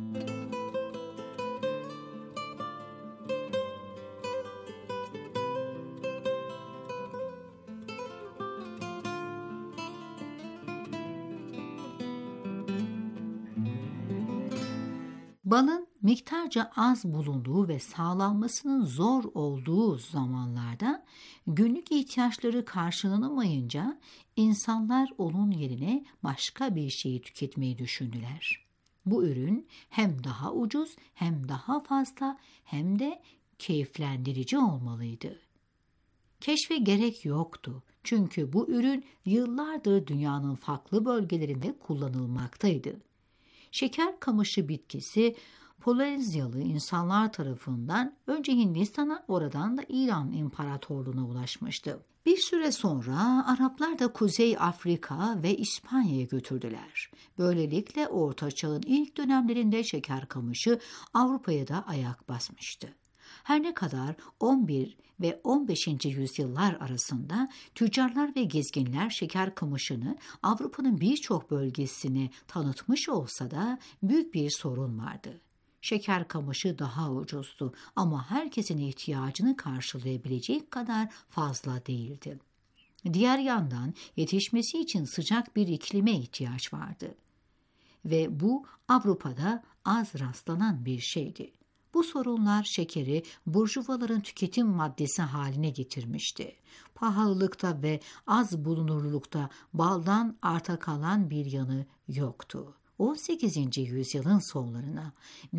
S5: Balın miktarca az bulunduğu ve sağlanmasının zor olduğu zamanlarda günlük ihtiyaçları karşılanamayınca insanlar onun yerine başka bir şeyi tüketmeyi düşündüler. Bu ürün hem daha ucuz hem daha fazla hem de keyiflendirici olmalıydı. Keşfe gerek yoktu çünkü bu ürün yıllardır dünyanın farklı bölgelerinde kullanılmaktaydı. Şeker kamışı bitkisi Polezyalı insanlar tarafından önce Hindistan'a, oradan da İran İmparatorluğu'na ulaşmıştı. Bir süre sonra Araplar da Kuzey Afrika ve İspanya'ya götürdüler. Böylelikle Orta Çağ'ın ilk dönemlerinde şeker kamışı Avrupa'ya da ayak basmıştı. Her ne kadar 11 ve 15. yüzyıllar arasında tüccarlar ve gezginler şeker kamışını Avrupa'nın birçok bölgesine tanıtmış olsa da büyük bir sorun vardı. Şeker kamışı daha ucuzdu ama herkesin ihtiyacını karşılayabilecek kadar fazla değildi. Diğer yandan yetişmesi için sıcak bir iklime ihtiyaç vardı. Ve bu Avrupa'da az rastlanan bir şeydi. Bu sorunlar şekeri burjuvaların tüketim maddesi haline getirmişti. Pahalılıkta ve az bulunurlukta baldan arta kalan bir yanı yoktu. 18. yüzyılın sonlarına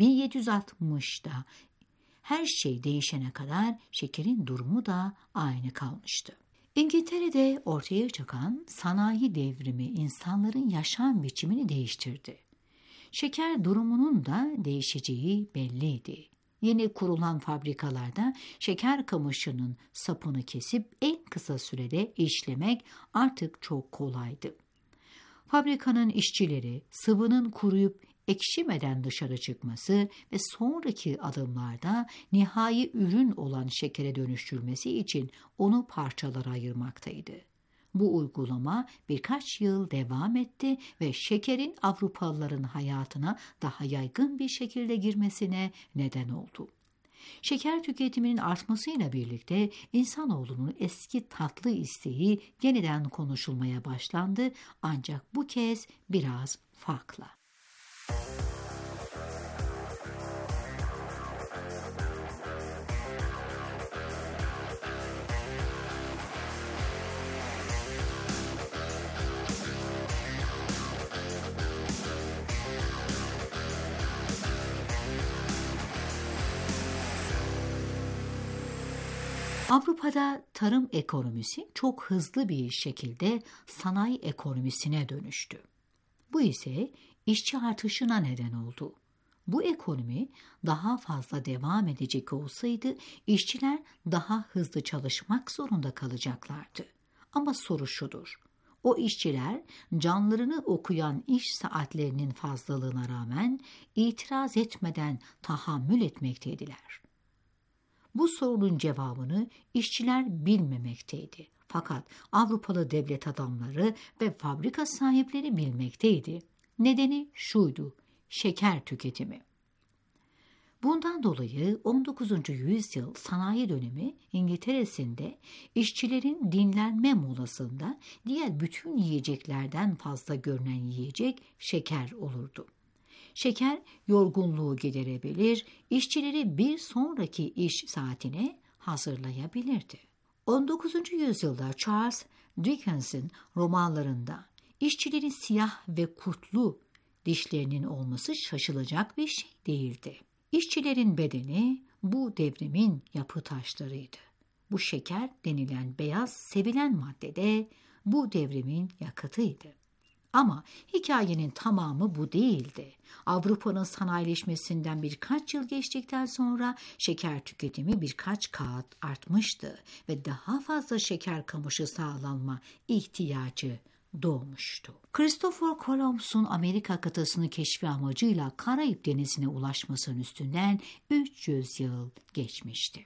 S5: 1760'da her şey değişene kadar şekerin durumu da aynı kalmıştı. İngiltere'de ortaya çıkan sanayi devrimi insanların yaşam biçimini değiştirdi. Şeker durumunun da değişeceği belliydi. Yeni kurulan fabrikalarda şeker kamışının sapını kesip en kısa sürede işlemek artık çok kolaydı. Fabrikanın işçileri sıvının kuruyup ekşimeden dışarı çıkması ve sonraki adımlarda nihai ürün olan şekere dönüştürmesi için onu parçalara ayırmaktaydı. Bu uygulama birkaç yıl devam etti ve şekerin Avrupalıların hayatına daha yaygın bir şekilde girmesine neden oldu. Şeker tüketiminin artmasıyla birlikte insanoğlunun eski tatlı isteği yeniden konuşulmaya başlandı ancak bu kez biraz farklı. Avrupa'da tarım ekonomisi çok hızlı bir şekilde sanayi ekonomisine dönüştü. Bu ise işçi artışına neden oldu. Bu ekonomi daha fazla devam edecek olsaydı işçiler daha hızlı çalışmak zorunda kalacaklardı. Ama soru şudur: o işçiler canlarını okuyan iş saatlerinin fazlalığına rağmen itiraz etmeden tahammül etmekteydiler. Bu sorunun cevabını işçiler bilmemekteydi. Fakat Avrupalı devlet adamları ve fabrika sahipleri bilmekteydi. Nedeni şuydu: şeker tüketimi. Bundan dolayı 19. yüzyıl sanayi dönemi İngiltere'sinde işçilerin dinlenme molasında diğer bütün yiyeceklerden fazla görünen yiyecek şeker olurdu. Şeker yorgunluğu giderebilir, işçileri bir sonraki iş saatine hazırlayabilirdi. 19. yüzyılda Charles Dickens'in romanlarında işçilerin siyah ve kurtlu dişlerinin olması şaşılacak bir şey değildi. İşçilerin bedeni bu devrimin yapı taşlarıydı. Bu şeker denilen beyaz sevilen madde de bu devrimin yakıtıydı. Ama hikayenin tamamı bu değildi. Avrupa'nın sanayileşmesinden birkaç yıl geçtikten sonra şeker tüketimi birkaç kat artmıştı ve daha fazla şeker kamışı sağlanma ihtiyacı doğmuştu. Christopher Columbus'un Amerika kıtasını keşfi amacıyla Karayip Denizi'ne ulaşmasının üstünden 300 yıl geçmişti.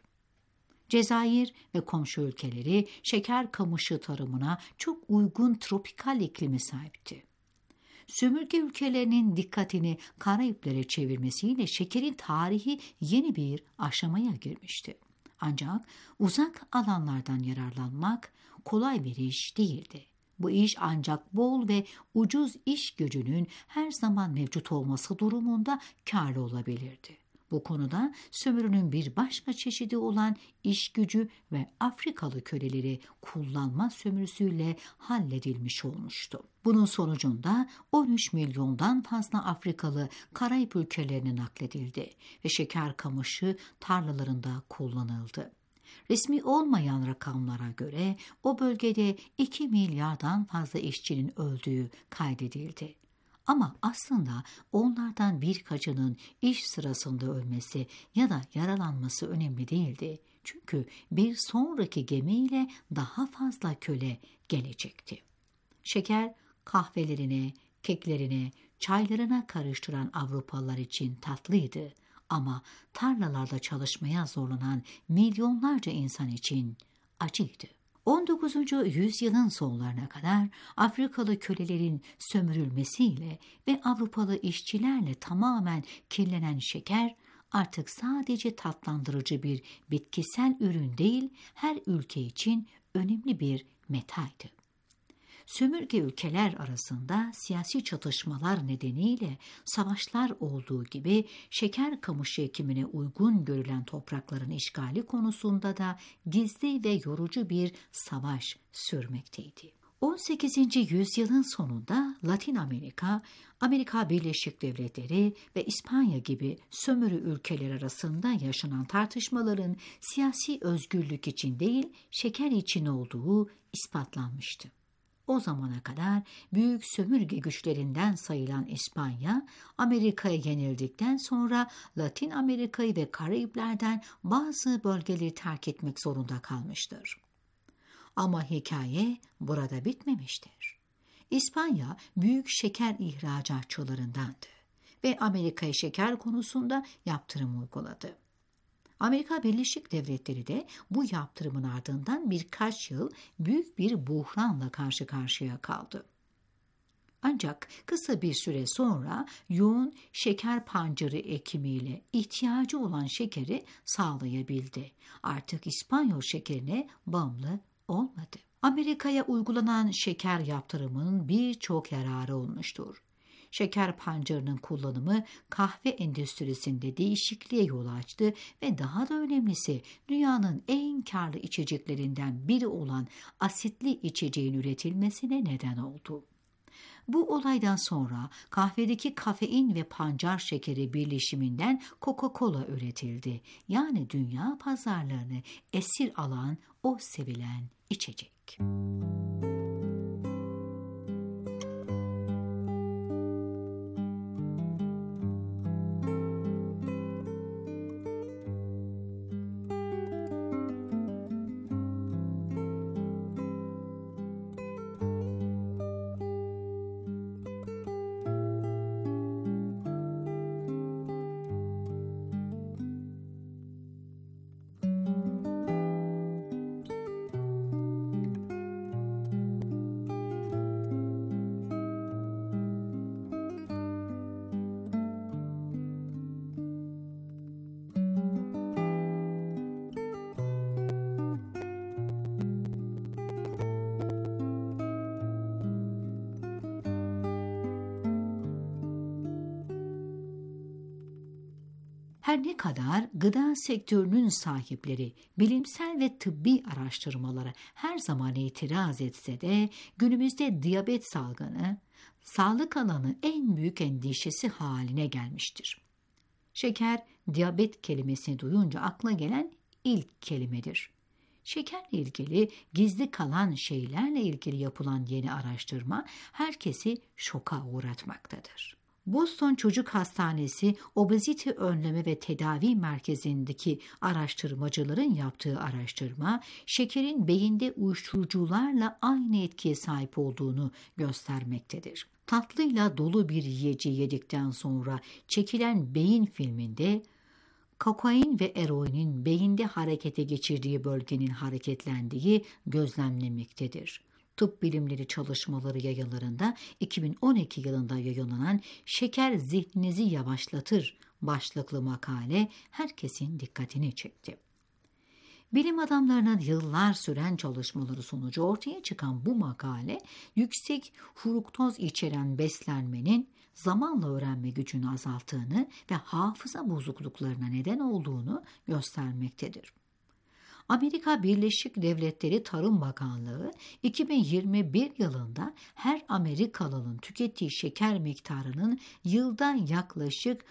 S5: Cezayir ve komşu ülkeleri şeker kamışı tarımına çok uygun tropikal iklime sahipti. Sömürge ülkelerinin dikkatini Karayiplere çevirmesiyle şekerin tarihi yeni bir aşamaya girmişti. Ancak uzak alanlardan yararlanmak kolay bir iş değildi. Bu iş ancak bol ve ucuz iş gücünün her zaman mevcut olması durumunda kârlı olabilirdi. Bu konuda sömürünün bir başka çeşidi olan iş gücü ve Afrikalı köleleri kullanma sömürüsüyle halledilmiş olmuştu. Bunun sonucunda 13 milyondan fazla Afrikalı Karayip ülkelerine nakledildi ve şeker kamışı tarlalarında kullanıldı. Resmi olmayan rakamlara göre o bölgede 2 milyardan fazla işçinin öldüğü kaydedildi. Ama aslında onlardan birkaçının iş sırasında ölmesi ya da yaralanması önemli değildi. Çünkü bir sonraki gemiyle daha fazla köle gelecekti. Şeker kahvelerine, keklerine, çaylarına karıştıran Avrupalılar için tatlıydı. Ama tarlalarda çalışmaya zorlanan milyonlarca insan için acıydı. 19. yüzyılın sonlarına kadar Afrikalı kölelerin sömürülmesiyle ve Avrupalı işçilerle tamamen kirlenen şeker artık sadece tatlandırıcı bir bitkisel ürün değil, her ülke için önemli bir metaydı. Sömürge ülkeler arasında siyasi çatışmalar nedeniyle savaşlar olduğu gibi şeker kamışı ekimine uygun görülen toprakların işgali konusunda da gizli ve yorucu bir savaş sürmekteydi. 18. yüzyılın sonunda Latin Amerika, Amerika Birleşik Devletleri ve İspanya gibi sömürü ülkeler arasında yaşanan tartışmaların siyasi özgürlük için değil, şeker için olduğu ispatlanmıştı. O zamana kadar büyük sömürge güçlerinden sayılan İspanya, Amerika'ya yenildikten sonra Latin Amerika'yı ve Karayipler'den bazı bölgeleri terk etmek zorunda kalmıştır. Ama hikaye burada bitmemiştir. İspanya büyük şeker ihracatçılarındandı ve Amerika'ya şeker konusunda yaptırım uyguladı. Amerika Birleşik Devletleri de bu yaptırımın ardından birkaç yıl büyük bir buhranla karşı karşıya kaldı. Ancak kısa bir süre sonra yoğun şeker pancarı ekimiyle ihtiyacı olan şekeri sağlayabildi. Artık İspanyol şekerine bağımlı olmadı. Amerika'ya uygulanan şeker yaptırımının birçok yararı olmuştur. Şeker pancarının kullanımı kahve endüstrisinde değişikliğe yol açtı ve daha da önemlisi dünyanın en karlı içeceklerinden biri olan asitli içeceğin üretilmesine neden oldu. Bu olaydan sonra kahvedeki kafein ve pancar şekeri birleşiminden Coca-Cola üretildi. Yani dünya pazarlarını esir alan o sevilen içecek. Her ne kadar gıda sektörünün sahipleri bilimsel ve tıbbi araştırmalara her zaman itiraz etse de günümüzde diyabet salgını sağlık alanı en büyük endişesi haline gelmiştir. Şeker, diyabet kelimesini duyunca akla gelen ilk kelimedir. Şekerle ilgili gizli kalan şeylerle ilgili yapılan yeni araştırma herkesi şoka uğratmaktadır. Boston Çocuk Hastanesi Obezite Önleme ve Tedavi Merkezi'ndeki araştırmacıların yaptığı araştırma, şekerin beyinde uyuşturucularla aynı etkiye sahip olduğunu göstermektedir. Tatlıyla dolu bir yiyeceği yedikten sonra çekilen beyin filminde, kokain ve eroinin beyinde harekete geçirdiği bölgenin hareketlendiği gözlemlenmektedir. Tıp bilimleri çalışmaları yayınlarında 2012 yılında yayınlanan "Şeker zihninizi yavaşlatır" başlıklı makale herkesin dikkatini çekti. Bilim adamlarının yıllar süren çalışmaları sonucu ortaya çıkan bu makale, yüksek fruktoz içeren beslenmenin zamanla öğrenme gücünü azalttığını ve hafıza bozukluklarına neden olduğunu göstermektedir. Amerika Birleşik Devletleri Tarım Bakanlığı 2021 yılında her Amerikalının tükettiği şeker miktarının yılda yaklaşık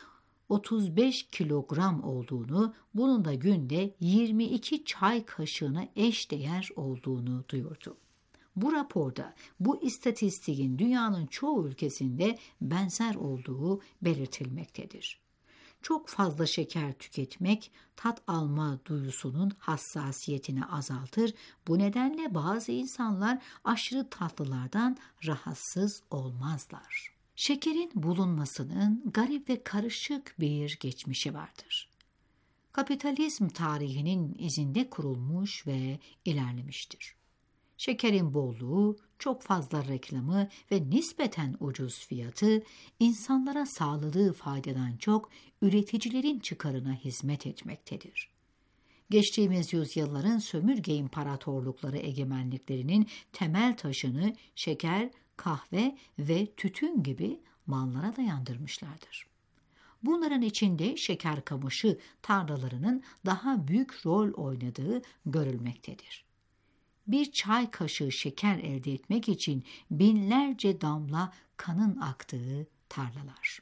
S5: 35 kilogram olduğunu, bunun da günde 22 çay kaşığına eşdeğer olduğunu duyurdu. Bu raporda bu istatistiğin dünyanın çoğu ülkesinde benzer olduğu belirtilmektedir. Çok fazla şeker tüketmek tat alma duyusunun hassasiyetini azaltır. Bu nedenle bazı insanlar aşırı tatlılardan rahatsız olmazlar. Şekerin bulunmasının garip ve karışık bir geçmişi vardır. Kapitalizm tarihinin izinde kurulmuş ve ilerlemiştir. Şekerin bolluğu, çok fazla reklamı ve nispeten ucuz fiyatı insanlara sağladığı faydadan çok üreticilerin çıkarına hizmet etmektedir. Geçtiğimiz yüzyılların sömürge imparatorlukları egemenliklerinin temel taşını şeker, kahve ve tütün gibi mallara dayandırmışlardır. Bunların içinde şeker kamışı tarlalarının daha büyük rol oynadığı görülmektedir. Bir çay kaşığı şeker elde etmek için binlerce damla kanın aktığı tarlalar.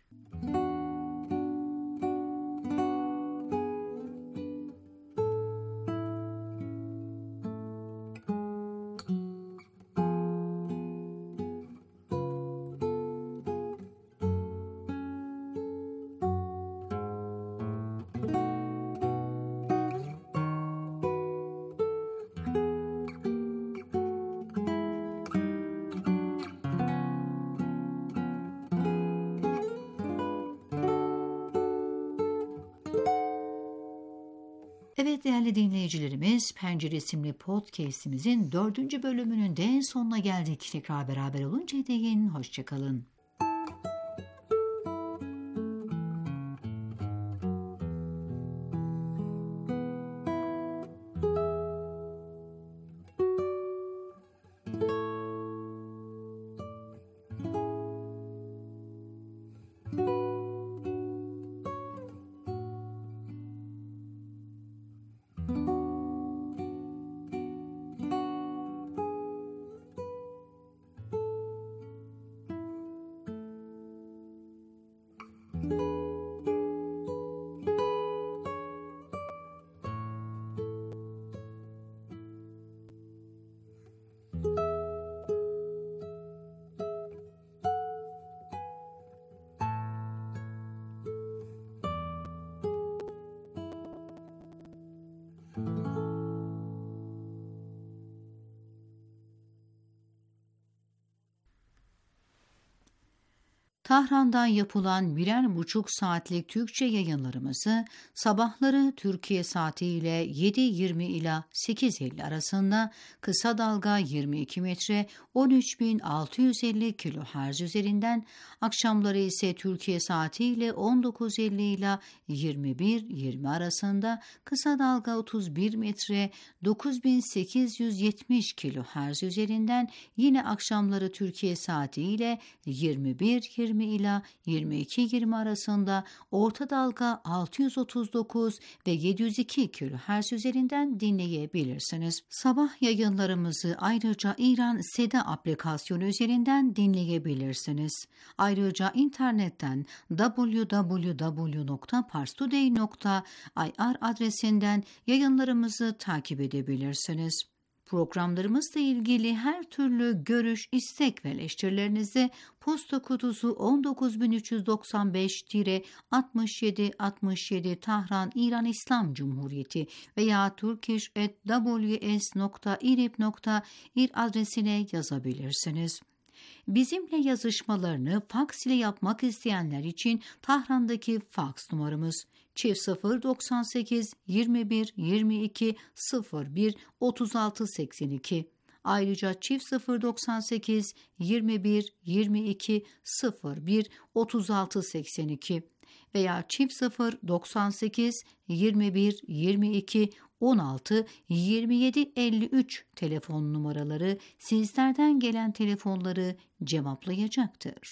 S5: Evet değerli dinleyicilerimiz, Pencere isimli podcast'imizin 4. bölümünün de en sonuna geldik. Tekrar beraber olunca deyin, hoşçakalın. Tahran'dan yapılan 1,5 saatlik Türkçe yayınlarımızı sabahları Türkiye saatiyle 7.20 ila 8.50 arasında kısa dalga 22 metre 13.650 kHz üzerinden, akşamları ise Türkiye saatiyle 19.50 ila 21.20 arasında kısa dalga 31 metre 9.870 kHz üzerinden, yine akşamları Türkiye saatiyle 21.20 20 ila 22.20 arasında orta dalga 639 ve 702 kHz üzerinden dinleyebilirsiniz. Sabah yayınlarımızı ayrıca İran Seda aplikasyonu üzerinden dinleyebilirsiniz. Ayrıca internetten www.parstoday.ir adresinden yayınlarımızı takip edebilirsiniz. Programlarımızla ilgili her türlü görüş, istek ve eleştirilerinizi posta kutusu 19935-6767 Tahran, İran İslam Cumhuriyeti veya turkish@ws.irib.ir adresine yazabilirsiniz. Bizimle yazışmalarını faks ile yapmak isteyenler için Tahran'daki faks numaramız +098 21 22 01 36 82. Ayrıca +098 21 22 01 36 82 veya +098 21 22 16 27 53 telefon numaraları sizlerden gelen telefonları cevaplayacaktır.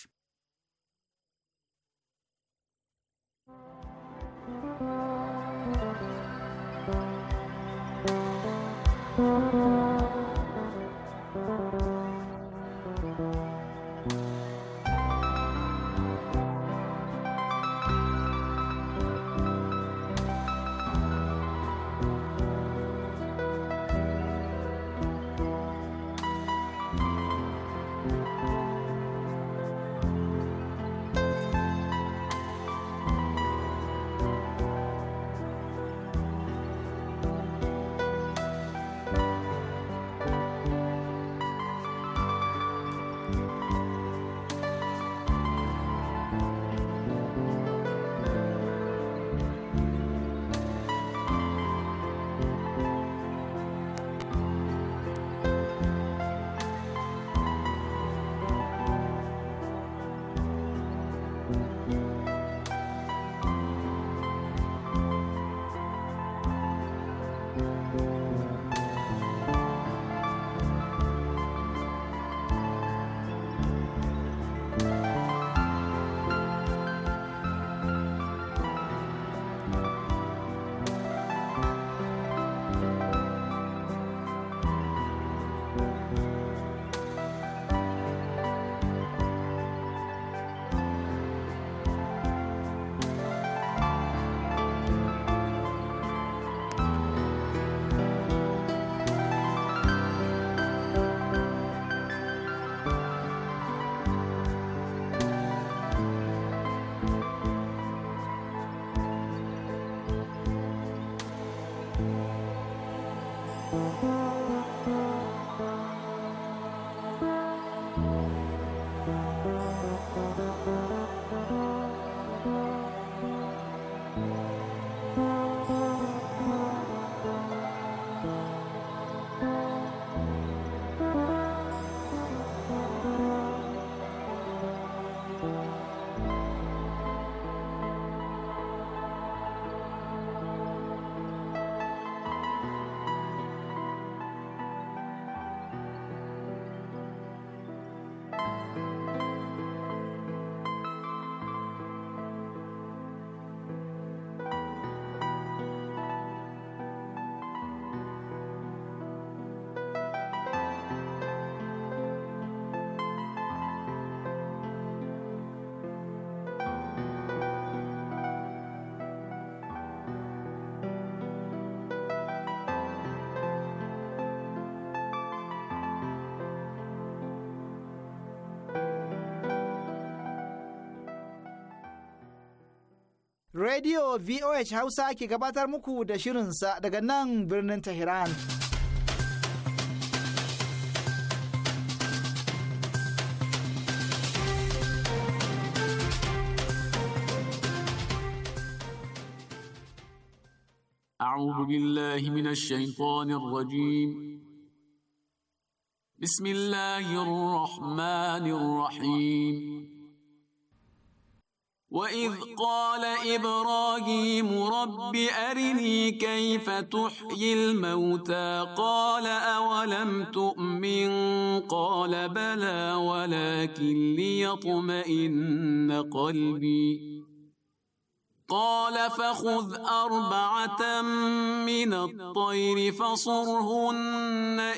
S17: Radio VOH Hausa ke gabatar muku da shirinsa daga nan birnin Tehran.
S18: أعوذ بالله من الشيطان الرجيم. بسم الله الرحمن الرحيم. وإذ قال إبراهيم رب أرني كيف تحيي الموتى قال أولم تؤمن قال بلى ولكن ليطمئن قلبي قال فخذ 4 من الطير فصرهن